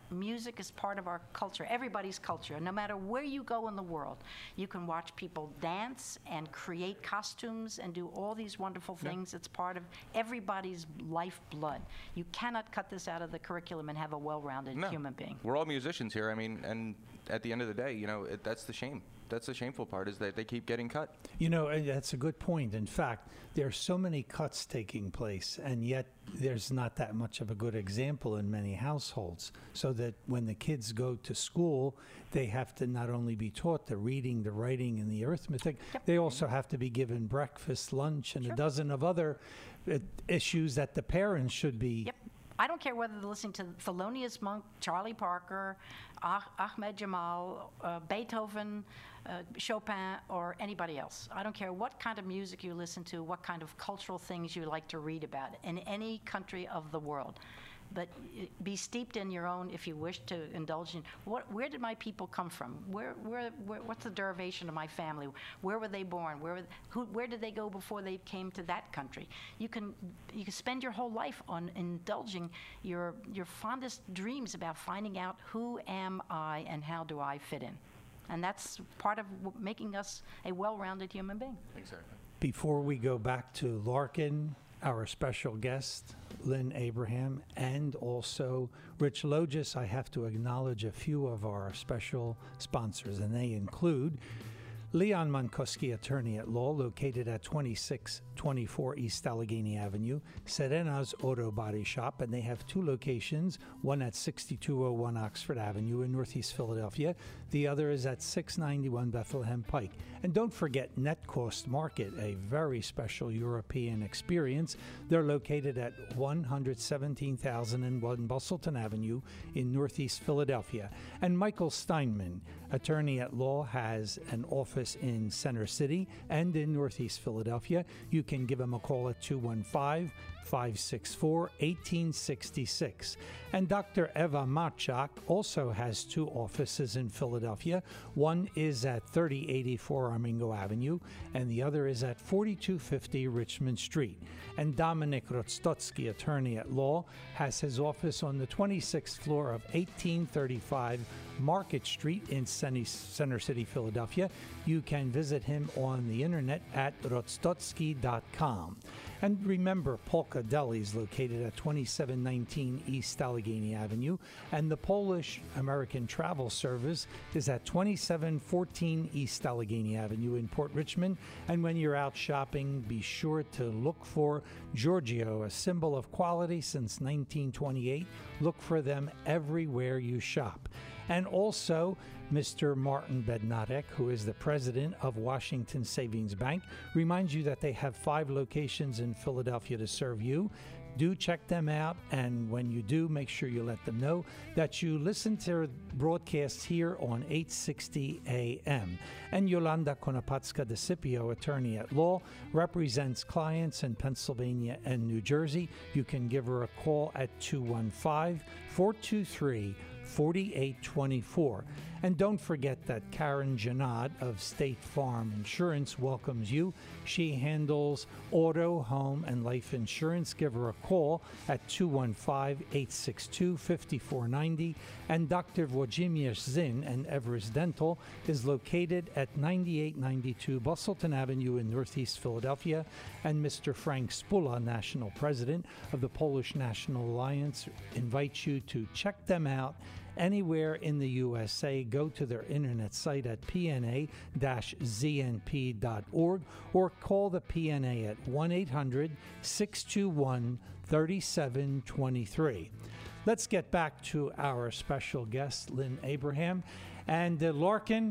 music is part of our culture, everybody's culture. No matter where you go in the world, you can watch people dance and create costumes and do all these wonderful things. It's part of everybody's lifeblood. You cannot cut this out of the curriculum and have a well-rounded No. human being. We're all musicians here. I mean, and at the end of the day, you know, it, that's the shame. That's the shameful part, is that they keep getting cut. You know, uh, that's a good point. In fact, there are so many cuts taking place, and yet there's not that much of a good example in many households. So that when the kids go to school, they have to not only be taught the reading, the writing, and the arithmetic, Yep. they also have to be given breakfast, lunch, and Sure. a dozen of other uh, issues that the parents should be. Yep. I don't care whether they're listening to Thelonious Monk, Charlie Parker, ah- Ahmed Jamal, uh, Beethoven, uh, Chopin, or anybody else. I don't care what kind of music you listen to, what kind of cultural things you like to read about in any country of the world. But uh, be steeped in your own, if you wish to indulge in, what, where did my people come from? Where, where, where, what's the derivation of my family? Where were they born? Where, were, who, where did they go before they came to that country? You can, you can spend your whole life on indulging your, your fondest dreams about finding out who am I and how do I fit in. And that's part of w- making us a well-rounded human being. Exactly. Before we go back to Larkin, our special guest, Lynn Abraham, and also Rich Logis, I have to acknowledge a few of our special sponsors, and they include Leon Monkoski, attorney at law, located at twenty-six twenty-four East Allegheny Avenue, Serena's Auto Body Shop, and they have two locations, one at sixty-two oh one Oxford Avenue in Northeast Philadelphia. The other is at six ninety-one Bethlehem Pike. And don't forget Netcost Market, a very special European experience. They're located at one hundred seventeen thousand one Bustleton Avenue in Northeast Philadelphia. And Michael Steinman, attorney at law, has an office in Center City and in Northeast Philadelphia. You can give him a call at two one five, five six four, one eight six six. And Doctor Eva Machak also has two offices in Philadelphia. One is at thirty eighty-four Armingo Avenue, and the other is at forty-two fifty Richmond Street. And Dominic Rotstotsky, attorney at law, has his office on the twenty-sixth floor of eighteen thirty-five Market Street in Center City, Philadelphia. You can visit him on the internet at rotstotsky dot com. And remember, Polka Deli is located at twenty-seven nineteen East Allegheny Avenue, and the Polish American Travel Service is at twenty-seven fourteen East Allegheny Avenue in Port Richmond. And when you're out shopping, be sure to look for Giorgio, a symbol of quality since nineteen twenty-eight. Look for them everywhere you shop. And also, Mister Martin Bednarik, who is the president of Washington Savings Bank, reminds you that they have five locations in Philadelphia to serve you. Do check them out, and when you do, make sure you let them know that you listen to broadcasts here on eight sixty A M. And Yolanda Konopatska DeCipio, attorney at law, represents clients in Pennsylvania and New Jersey. You can give her a call at two one five, four two three, four eight two four. And don't forget that Karen Janad of State Farm Insurance welcomes you. She handles auto, home, and life insurance. Give her a call at two one five, eight six two, five four nine zero. And Doctor Wojciech Zinn and Everest Dental is located at ninety-eight ninety-two Bustleton Avenue in Northeast Philadelphia. And Mister Frank Spula, National President of the Polish National Alliance, invites you to check them out anywhere in the U S A. Go to their internet site at p n a dash z n p dot org or call the P N A at one eight hundred, six two one, three seven two three. Let's get back to our special guest, Lynn Abraham. And uh, Larkin,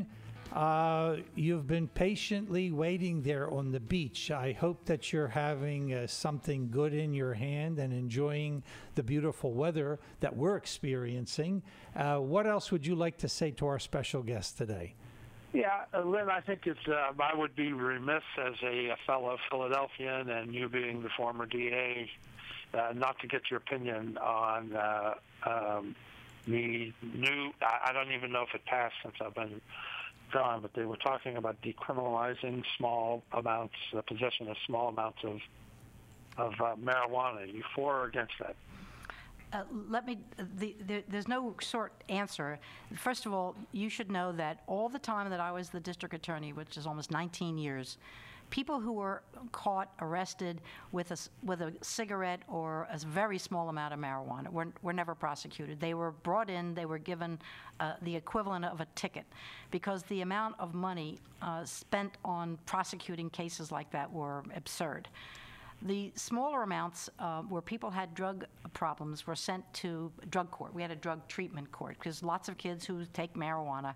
uh, you've been patiently waiting there on the beach. I hope that you're having uh, something good in your hand and enjoying the beautiful weather that we're experiencing. Uh, what else would you like to say to our special guest today? Yeah, uh, Lynn, I think it's. Uh, I would be remiss as a, a fellow Philadelphian, and you being the former D A, uh, not to get your opinion on uh, um, the new. I, I don't even know if it passed since I've been gone, but they were talking about decriminalizing small amounts, the possession of small amounts of of uh, marijuana. Are you for or against that? Uh, let me, the, the, there's no short answer. First of all, you should know that all the time that I was the district attorney, which is almost nineteen years, people who were caught, arrested with a, s- with a cigarette or a very small amount of marijuana were, were never prosecuted. They were brought in, they were given uh, the equivalent of a ticket, because the amount of money uh, spent on prosecuting cases like that were absurd. The smaller amounts uh, where people had drug problems were sent to drug court. We had a drug treatment court, because lots of kids who take marijuana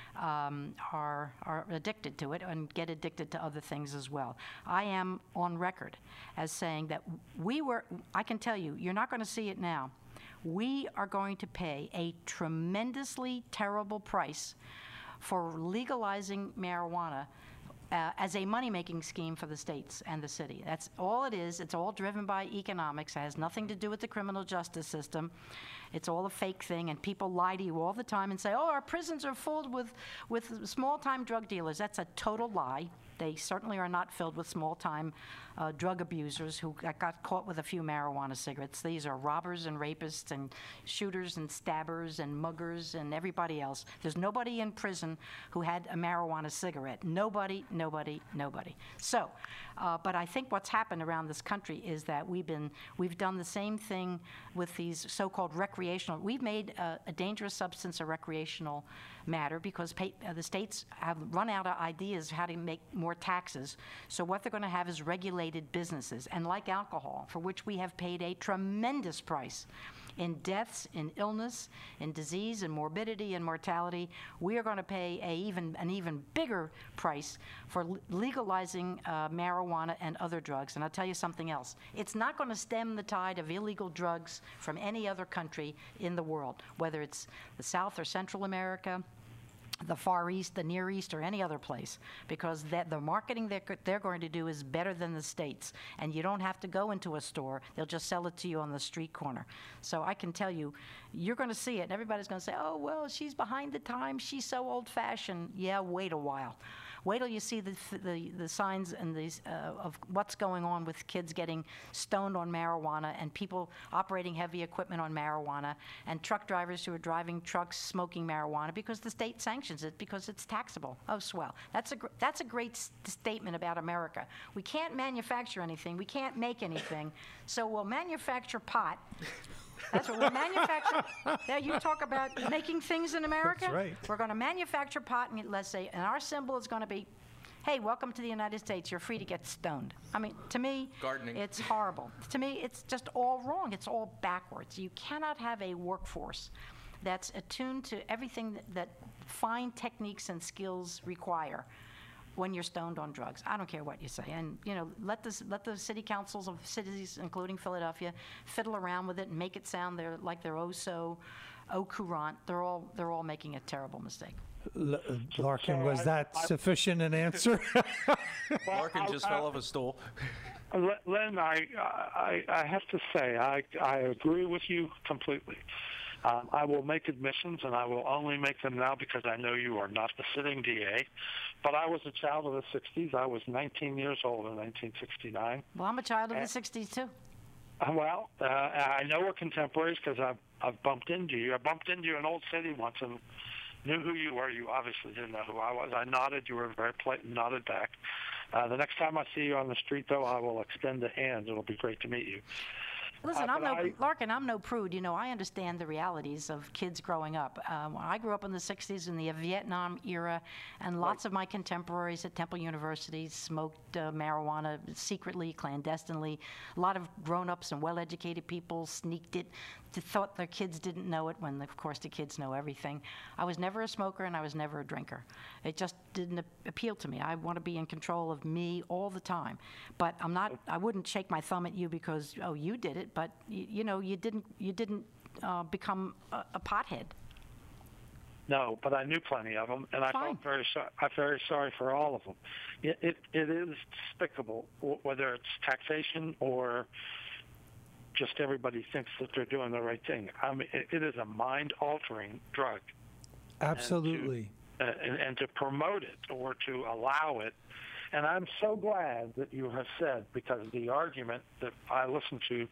um, are, are addicted to it and get addicted to other things as well. I am on record as saying that we were, I can tell you, you're not going to see it now. We are going to pay a tremendously terrible price for legalizing marijuana Uh, as a money-making scheme for the states and the city. That's all it is. It's all driven by economics. It has nothing to do with the criminal justice system. It's all a fake thing, and people lie to you all the time and say, oh, our prisons are filled with, with small-time drug dealers. That's a total lie. They certainly are not filled with small-time uh, drug abusers who got, got caught with a few marijuana cigarettes. These are robbers and rapists and shooters and stabbers and muggers and everybody else. There's nobody in prison who had a marijuana cigarette. Nobody, nobody, nobody. So, uh, but I think what's happened around this country is that we've been, we've done the same thing with these so-called recreational. We've made uh, a dangerous substance a recreational matter because pay, uh, the states have run out of ideas how to make more taxes. So what they're going to have is regulated businesses. And like alcohol, for which we have paid a tremendous price in deaths, in illness, in disease, in morbidity and mortality, we are going to pay a even, an even bigger price for l- legalizing uh, marijuana and other drugs. And I'll tell you something else. It's not going to stem the tide of illegal drugs from any other country in the world, whether it's the South or Central America, the Far East, the Near East, or any other place, because that the marketing they're, they're going to do is better than the states, and you don't have to go into a store. They'll just sell it to you on the street corner. So I can tell you, you're going to see it, and everybody's going to say, oh, well, she's behind the times, she's so old-fashioned. Yeah, wait a while. Wait till you see the, the, the signs and these, uh, of what's going on with kids getting stoned on marijuana and people operating heavy equipment on marijuana and truck drivers who are driving trucks smoking marijuana because the state sanctions it because it's taxable. Oh, swell. That's a, gr- that's a great s- statement about America. We can't manufacture anything. We can't make anything. So we'll manufacture pot. That's what we'll manufacture. There you talk about making things in America. That's right. We're going to manufacture pot, and let's say, and our symbol is going to be, hey, welcome to the United States. You're free to get stoned. I mean, to me, Gardening. it's horrible. To me, it's just all wrong. It's all backwards. You cannot have a workforce that's attuned to everything that, that fine techniques and skills require when you're stoned on drugs. I don't care what you say. And, you know, let the, let the city councils of cities, including Philadelphia, fiddle around with it and make it sound they're, like they're oh so au courant. They're all, they're all making a terrible mistake. L- Larkin, So was I- that I- sufficient an answer? Larkin I- just I- fell off a stool. Len- Len, I, I, I have to say, I, I agree with you completely. Um, I will make admissions, and I will only make them now because I know you are not the sitting D A. But I was a child of the sixties. I was nineteen years old in nineteen sixty-nine. Well, I'm a child of Uh, the sixties, too. Uh, Well, uh, I know we're contemporaries because I've, I've bumped into you. I bumped into you in Old City once and knew who you were. You obviously didn't know who I was. I nodded. You were very polite and nodded back. Uh, the next time I see you on the street, though, I will extend a hand. It'll be great to meet you. Listen, Uh, I'm but no I- Larkin. I'm no prude. You know, I understand the realities of kids growing up. Um, when I grew up in the sixties in the Vietnam era, and lots of my contemporaries at Temple University smoked uh, marijuana secretly, clandestinely. A lot of grown-ups and well-educated people sneaked it, to, thought their kids didn't know it. When, of course, the kids know everything. I was never a smoker, and I was never a drinker. It just didn't a- appeal to me. I want to be in control of me all the time. But I'm not. I wouldn't shake my thumb at you because oh, you did it. But you, you know, you didn't. You didn't uh, become a, a pothead. No, but I knew plenty of them, and I Fine. felt very sorry. I'm very sorry for all of them. It, it, it is despicable, w- whether it's taxation or just everybody thinks that they're doing the right thing. I mean, it, it is a mind-altering drug. Absolutely. uh, and, and to promote it or to allow it. And I'm so glad that you have said, because the argument that I listened to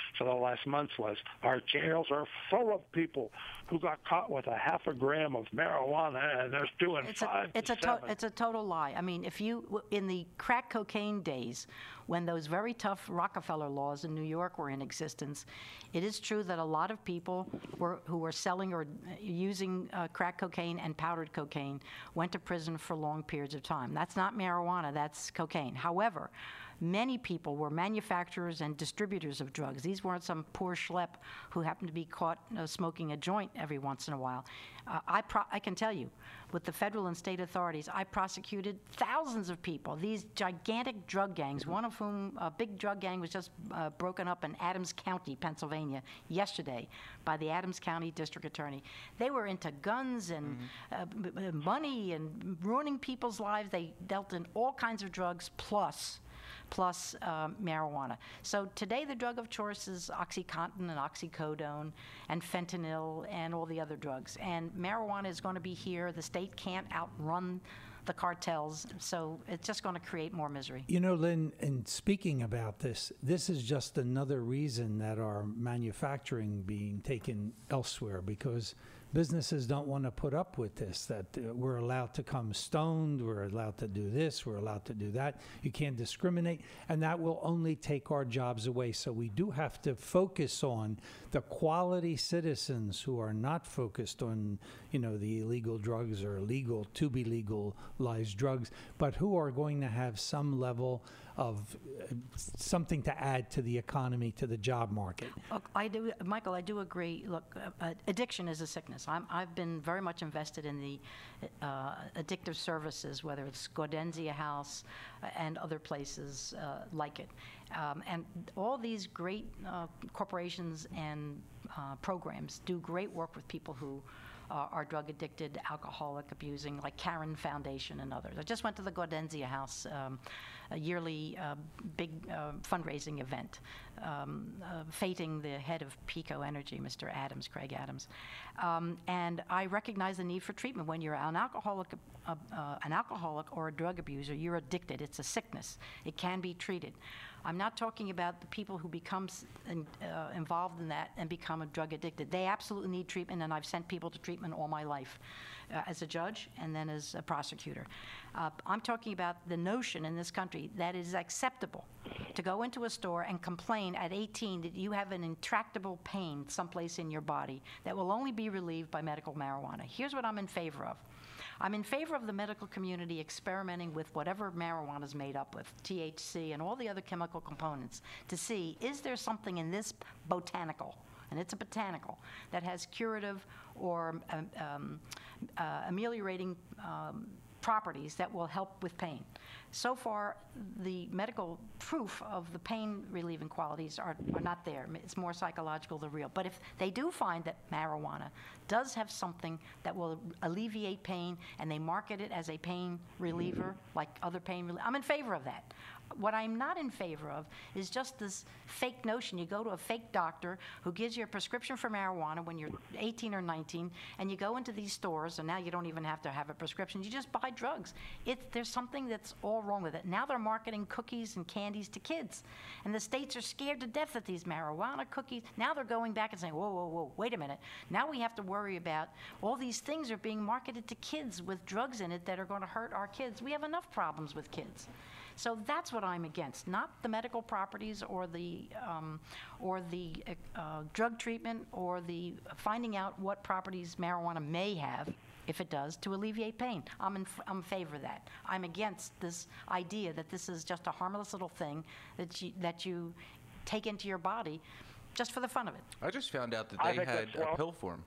for the last month was our jails are full of people who got caught with a half a gram of marijuana and they're doing It's five a, it's to a to, seven. it's a total lie. I mean, if you w- in the crack cocaine days, when those very tough Rockefeller laws in New York were in existence, it is true that a lot of people were, who were selling or using uh, crack cocaine and powdered cocaine went to prison for long periods of time. That's not marijuana, that's cocaine. However, many people were manufacturers and distributors of drugs. These weren't some poor schlep who happened to be caught uh, smoking a joint every once in a while. Uh, I, pro- I can tell you, with the federal and state authorities, I prosecuted thousands of people, these gigantic drug gangs, one of whom, a big drug gang, was just uh, broken up in Adams County, Pennsylvania, yesterday by the Adams County District Attorney. They were into guns and mm-hmm. uh, b- b- money and ruining people's lives. They dealt in all kinds of drugs, plus plus um, marijuana. So today the drug of choice is OxyContin and oxycodone and fentanyl and all the other drugs. And marijuana is going to be here. The state can't outrun the cartels, so it's just going to create more misery. You know, Lynn, in speaking about this, this is just another reason that our manufacturing being taken elsewhere, because businesses don't want to put up with this, that uh, we're allowed to come stoned, we're allowed to do this, we're allowed to do that. You can't discriminate, and that will only take our jobs away. So we do have to focus on the quality citizens who are not focused on, you know, the illegal drugs or illegal to be legalized drugs, but who are going to have some level of uh, something to add to the economy, to the job market. Look, I do, Michael, I do agree. Look, uh, uh, addiction is a sickness. I'm, I've been very much invested in the uh, addictive services, whether it's Gaudenzia House uh, and other places uh, like it. Um, and all these great uh, corporations and uh, programs do great work with people who Uh, are drug addicted, alcoholic, abusing, like Karen Foundation and others. I just went to the Gaudenzia House, um, a yearly uh, big uh, fundraising event, um, uh, fating the head of Pico Energy, Mister Adams, Craig Adams. Um, and I recognize the need for treatment. When you're an alcoholic, uh, uh, an alcoholic or a drug abuser, you're addicted. It's a sickness. It can be treated. I'm not talking about the people who become in, uh, involved in that and become a drug addicted. They absolutely need treatment, and I've sent people to treatment all my life uh, as a judge and then as a prosecutor. Uh, I'm talking about the notion in this country that it is acceptable to go into a store and complain at eighteen that you have an intractable pain someplace in your body that will only be relieved by medical marijuana. Here's what I'm in favor of. I'm in favor of the medical community experimenting with whatever marijuana is made up with, T H C and all the other chemical components, to see, is there something in this botanical, and it's a botanical, that has curative or um, um, uh, ameliorating um, properties that will help with pain. So far, the medical proof of the pain relieving qualities are, are not there. It's more psychological than real. But if they do find that marijuana does have something that will alleviate pain, and they market it as a pain reliever, like other pain relief, I'm in favor of that. What I'm not in favor of is just this fake notion. You go to a fake doctor who gives you a prescription for marijuana when you're eighteen or nineteen, and you go into these stores, and now you don't even have to have a prescription. You just buy drugs. It, there's something that's all wrong with it. Now they're marketing cookies and candies to kids, and the states are scared to death that these marijuana cookies, now they're going back and saying, whoa, whoa, whoa, wait a minute. Now we have to worry about all these things are being marketed to kids with drugs in it that are going to hurt our kids. We have enough problems with kids. So that's what I'm against, not the medical properties or the um, or the uh, drug treatment or the finding out what properties marijuana may have, if it does, to alleviate pain. I'm in, f- I'm in favor of that. I'm against this idea that this is just a harmless little thing that you, that you take into your body just for the fun of it. I just found out that I they think had that's well- a pill form.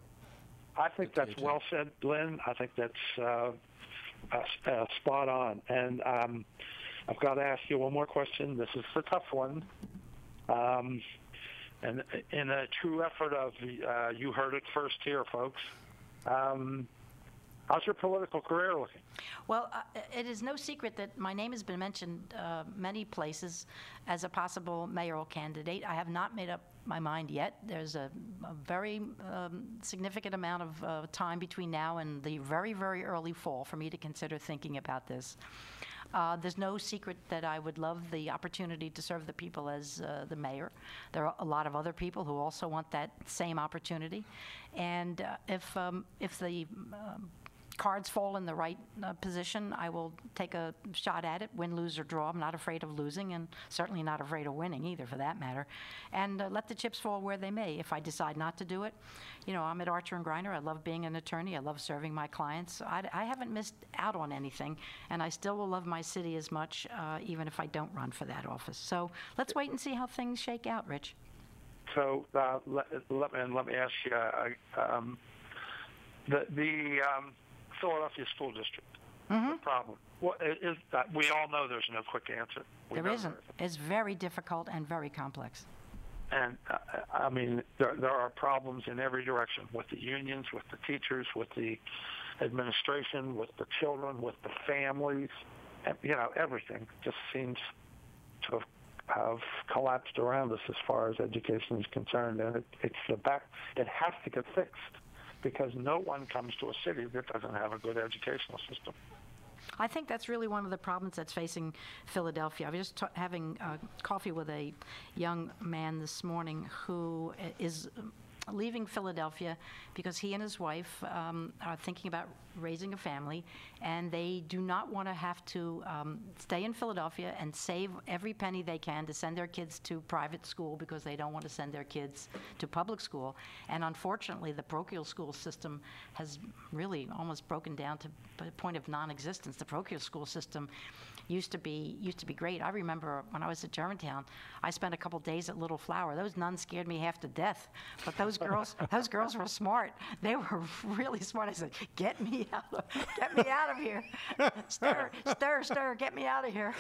I think that's well said, Lynn. I think that's uh, uh, uh, spot on. And um, I've got to ask you one more question. This is the tough one. Um, and in a true effort of, uh, you heard it first here, folks, um, how's your political career looking? Well, uh, it is no secret that my name has been mentioned uh, many places as a possible mayoral candidate. I have not made up my mind yet. There's a, a very um, significant amount of uh, time between now and the very, very early fall for me to consider thinking about this. Uh, there's no secret that I would love the opportunity to serve the people as uh, the mayor. There are a lot of other people who also want that same opportunity. And uh, if, um, if the um, cards fall in the right uh, position, I will take a shot at it, win, lose, or draw. I'm not afraid of losing, and certainly not afraid of winning either, for that matter. And uh, let the chips fall where they may. If I decide not to do it, you know, I'm at Archer and Griner. I love being an attorney. I love serving my clients. I, I haven't missed out on anything, and I still will love my city as much, uh, even if I don't run for that office. So let's wait and see how things shake out, Rich. So uh, let, let, me, let me ask you, uh, um, the, the um, Philadelphia School District, mm-hmm. the problem. Well, is that we all know there's no quick answer. We there isn't. There is. It's very difficult and very complex. And, uh, I mean, there, there are problems in every direction with the unions, with the teachers, with the administration, with the children, with the families. And, you know, everything just seems to have, have collapsed around us as far as education is concerned. And it, it's the back. It has to get fixed, because no one comes to a city that doesn't have a good educational system. I think that's really one of the problems that's facing Philadelphia. I was just t- having uh, coffee with a young man this morning who is leaving Philadelphia because he and his wife um, are thinking about raising a family, and they do not want to have to um, stay in Philadelphia and save every penny they can to send their kids to private school because they don't want to send their kids to public school. And unfortunately, the parochial school system has really almost broken down to the point of non-existence. The parochial school system used to be used to be great. I remember when I was at Germantown, I spent a couple days at Little Flower. Those nuns scared me half to death, but those girls, those girls were smart. They were really smart. I said, "Get me out of, get me out of here, stir, stir, stir, get me out of here."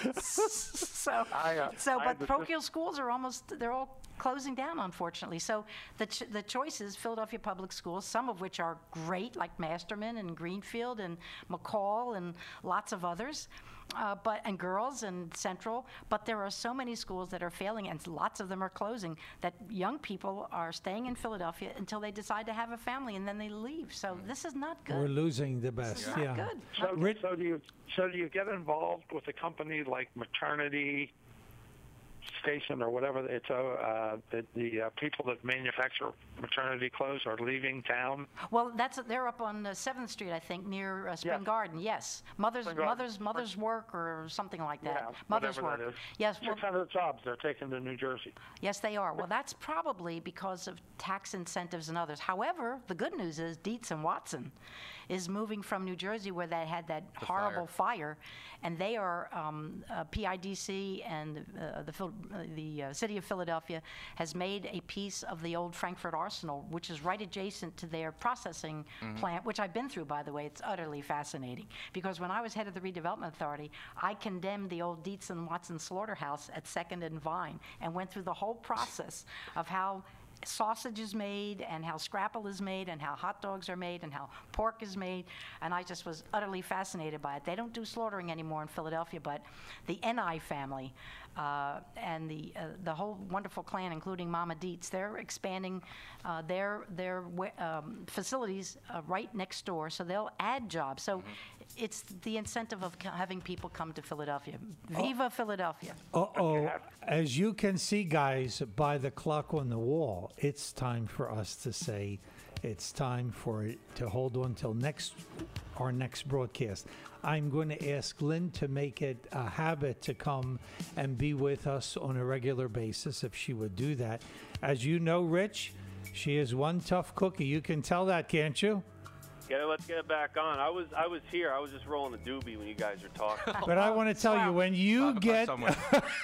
So, I, uh, so, I but parochial schools are almost, they're all closing down, unfortunately. So the ch- the choices, Philadelphia Public Schools, some of which are great, like Masterman and Greenfield and McCall and lots of others. Uh, but and girls and Central, but there are so many schools that are failing, and lots of them are closing, that young people are staying in Philadelphia until they decide to have a family, and then they leave. So this is not good. We're losing the best. This is yeah. not good. So, so do you so do you get involved with a company like Maternity Station or whatever? It's uh, the, the uh, people that manufacture maternity clothes are leaving town. Well, that's they're up on uh, seventh Street, I think, near uh, Spring Yes. Garden. Yes, Mother's Spring Garden. Mother's Mother's Work or something like that. Yeah, Mother's whatever Work. that is. Yes. Well, six hundred jobs they're taking to New Jersey. yes, they are. Well, that's probably because of tax incentives and others. However, the good news is Dietz and Watson is moving from New Jersey, where they had that The horrible fire, and they are um, uh, P I D C and uh, the Phil- uh, the uh, city of Philadelphia has made a piece of the old Frankfurt Arsenal, which is right adjacent to their processing Mhm. plant, which I've been through, by the way. It's utterly fascinating, because when I was head of the redevelopment authority, I condemned the old Dietz and Watson slaughterhouse at Second and Vine and went through the whole process of how sausage is made and how scrapple is made and how hot dogs are made and how pork is made, and I just was utterly fascinated by it. They don't do slaughtering anymore in Philadelphia, but the N I family uh, and the uh, the whole wonderful clan, including Mama Dietz, they're expanding uh, their their wa- um, facilities uh, right next door, so they'll add jobs. So it's the incentive of co- having people come to Philadelphia. Viva Philadelphia. Uh-oh. As you can see, guys, by the clock on the wall, it's time for us to say it's time for it to hold on till next our next broadcast. I'm going to ask Lynn to make it a habit to come and be with us on a regular basis, if she would do that. As you know, Rich, she is one tough cookie. You can tell that, can't you? Get it, let's get it back on. I was I was here. I was just rolling a doobie when you guys were talking. But I want to tell you, when you Talk about get someone.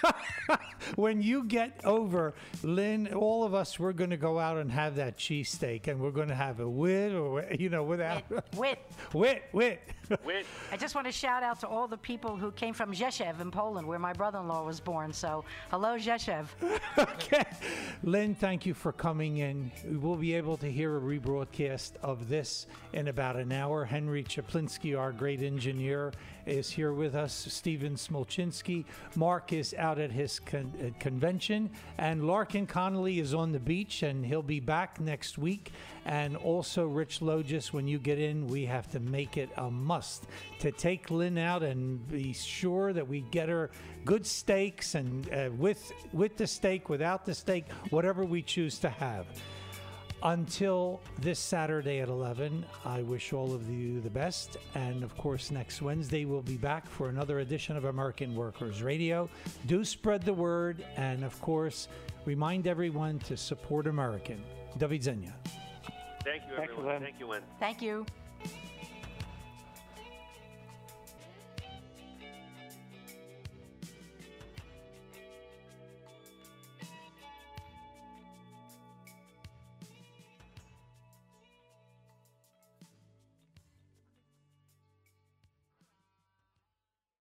when you get over, Lynn, all of us, we're going to go out and have that cheesesteak, and we're going to have it with, or you know, without Wit. wit, wit. Wait, I just want to shout out to all the people who came from Rzeszow in Poland, where my brother-in-law was born. So, hello, Rzeszow. Okay. Lynn, thank you for coming in. We'll be able to hear a rebroadcast of this in about an hour. Henry Chaplinsky, our great engineer, is here with us. Stephen Smolczynski. Mark is out at his con- uh, convention. And Larkin Connolly is on the beach, and he'll be back next week. And also, Rich Logis, when you get in, we have to make it a must must to take Lynn out and be sure that we get her good steaks and uh, with with the steak, without the steak, whatever we choose to have. Until this Saturday at eleven, I wish all of you the best. And of course, next Wednesday, we'll be back for another edition of American Workers Radio. Do spread the word. And of course, remind everyone to support American. Do widzenia. Thank you, everyone. Thank you, Lynn. Thank you.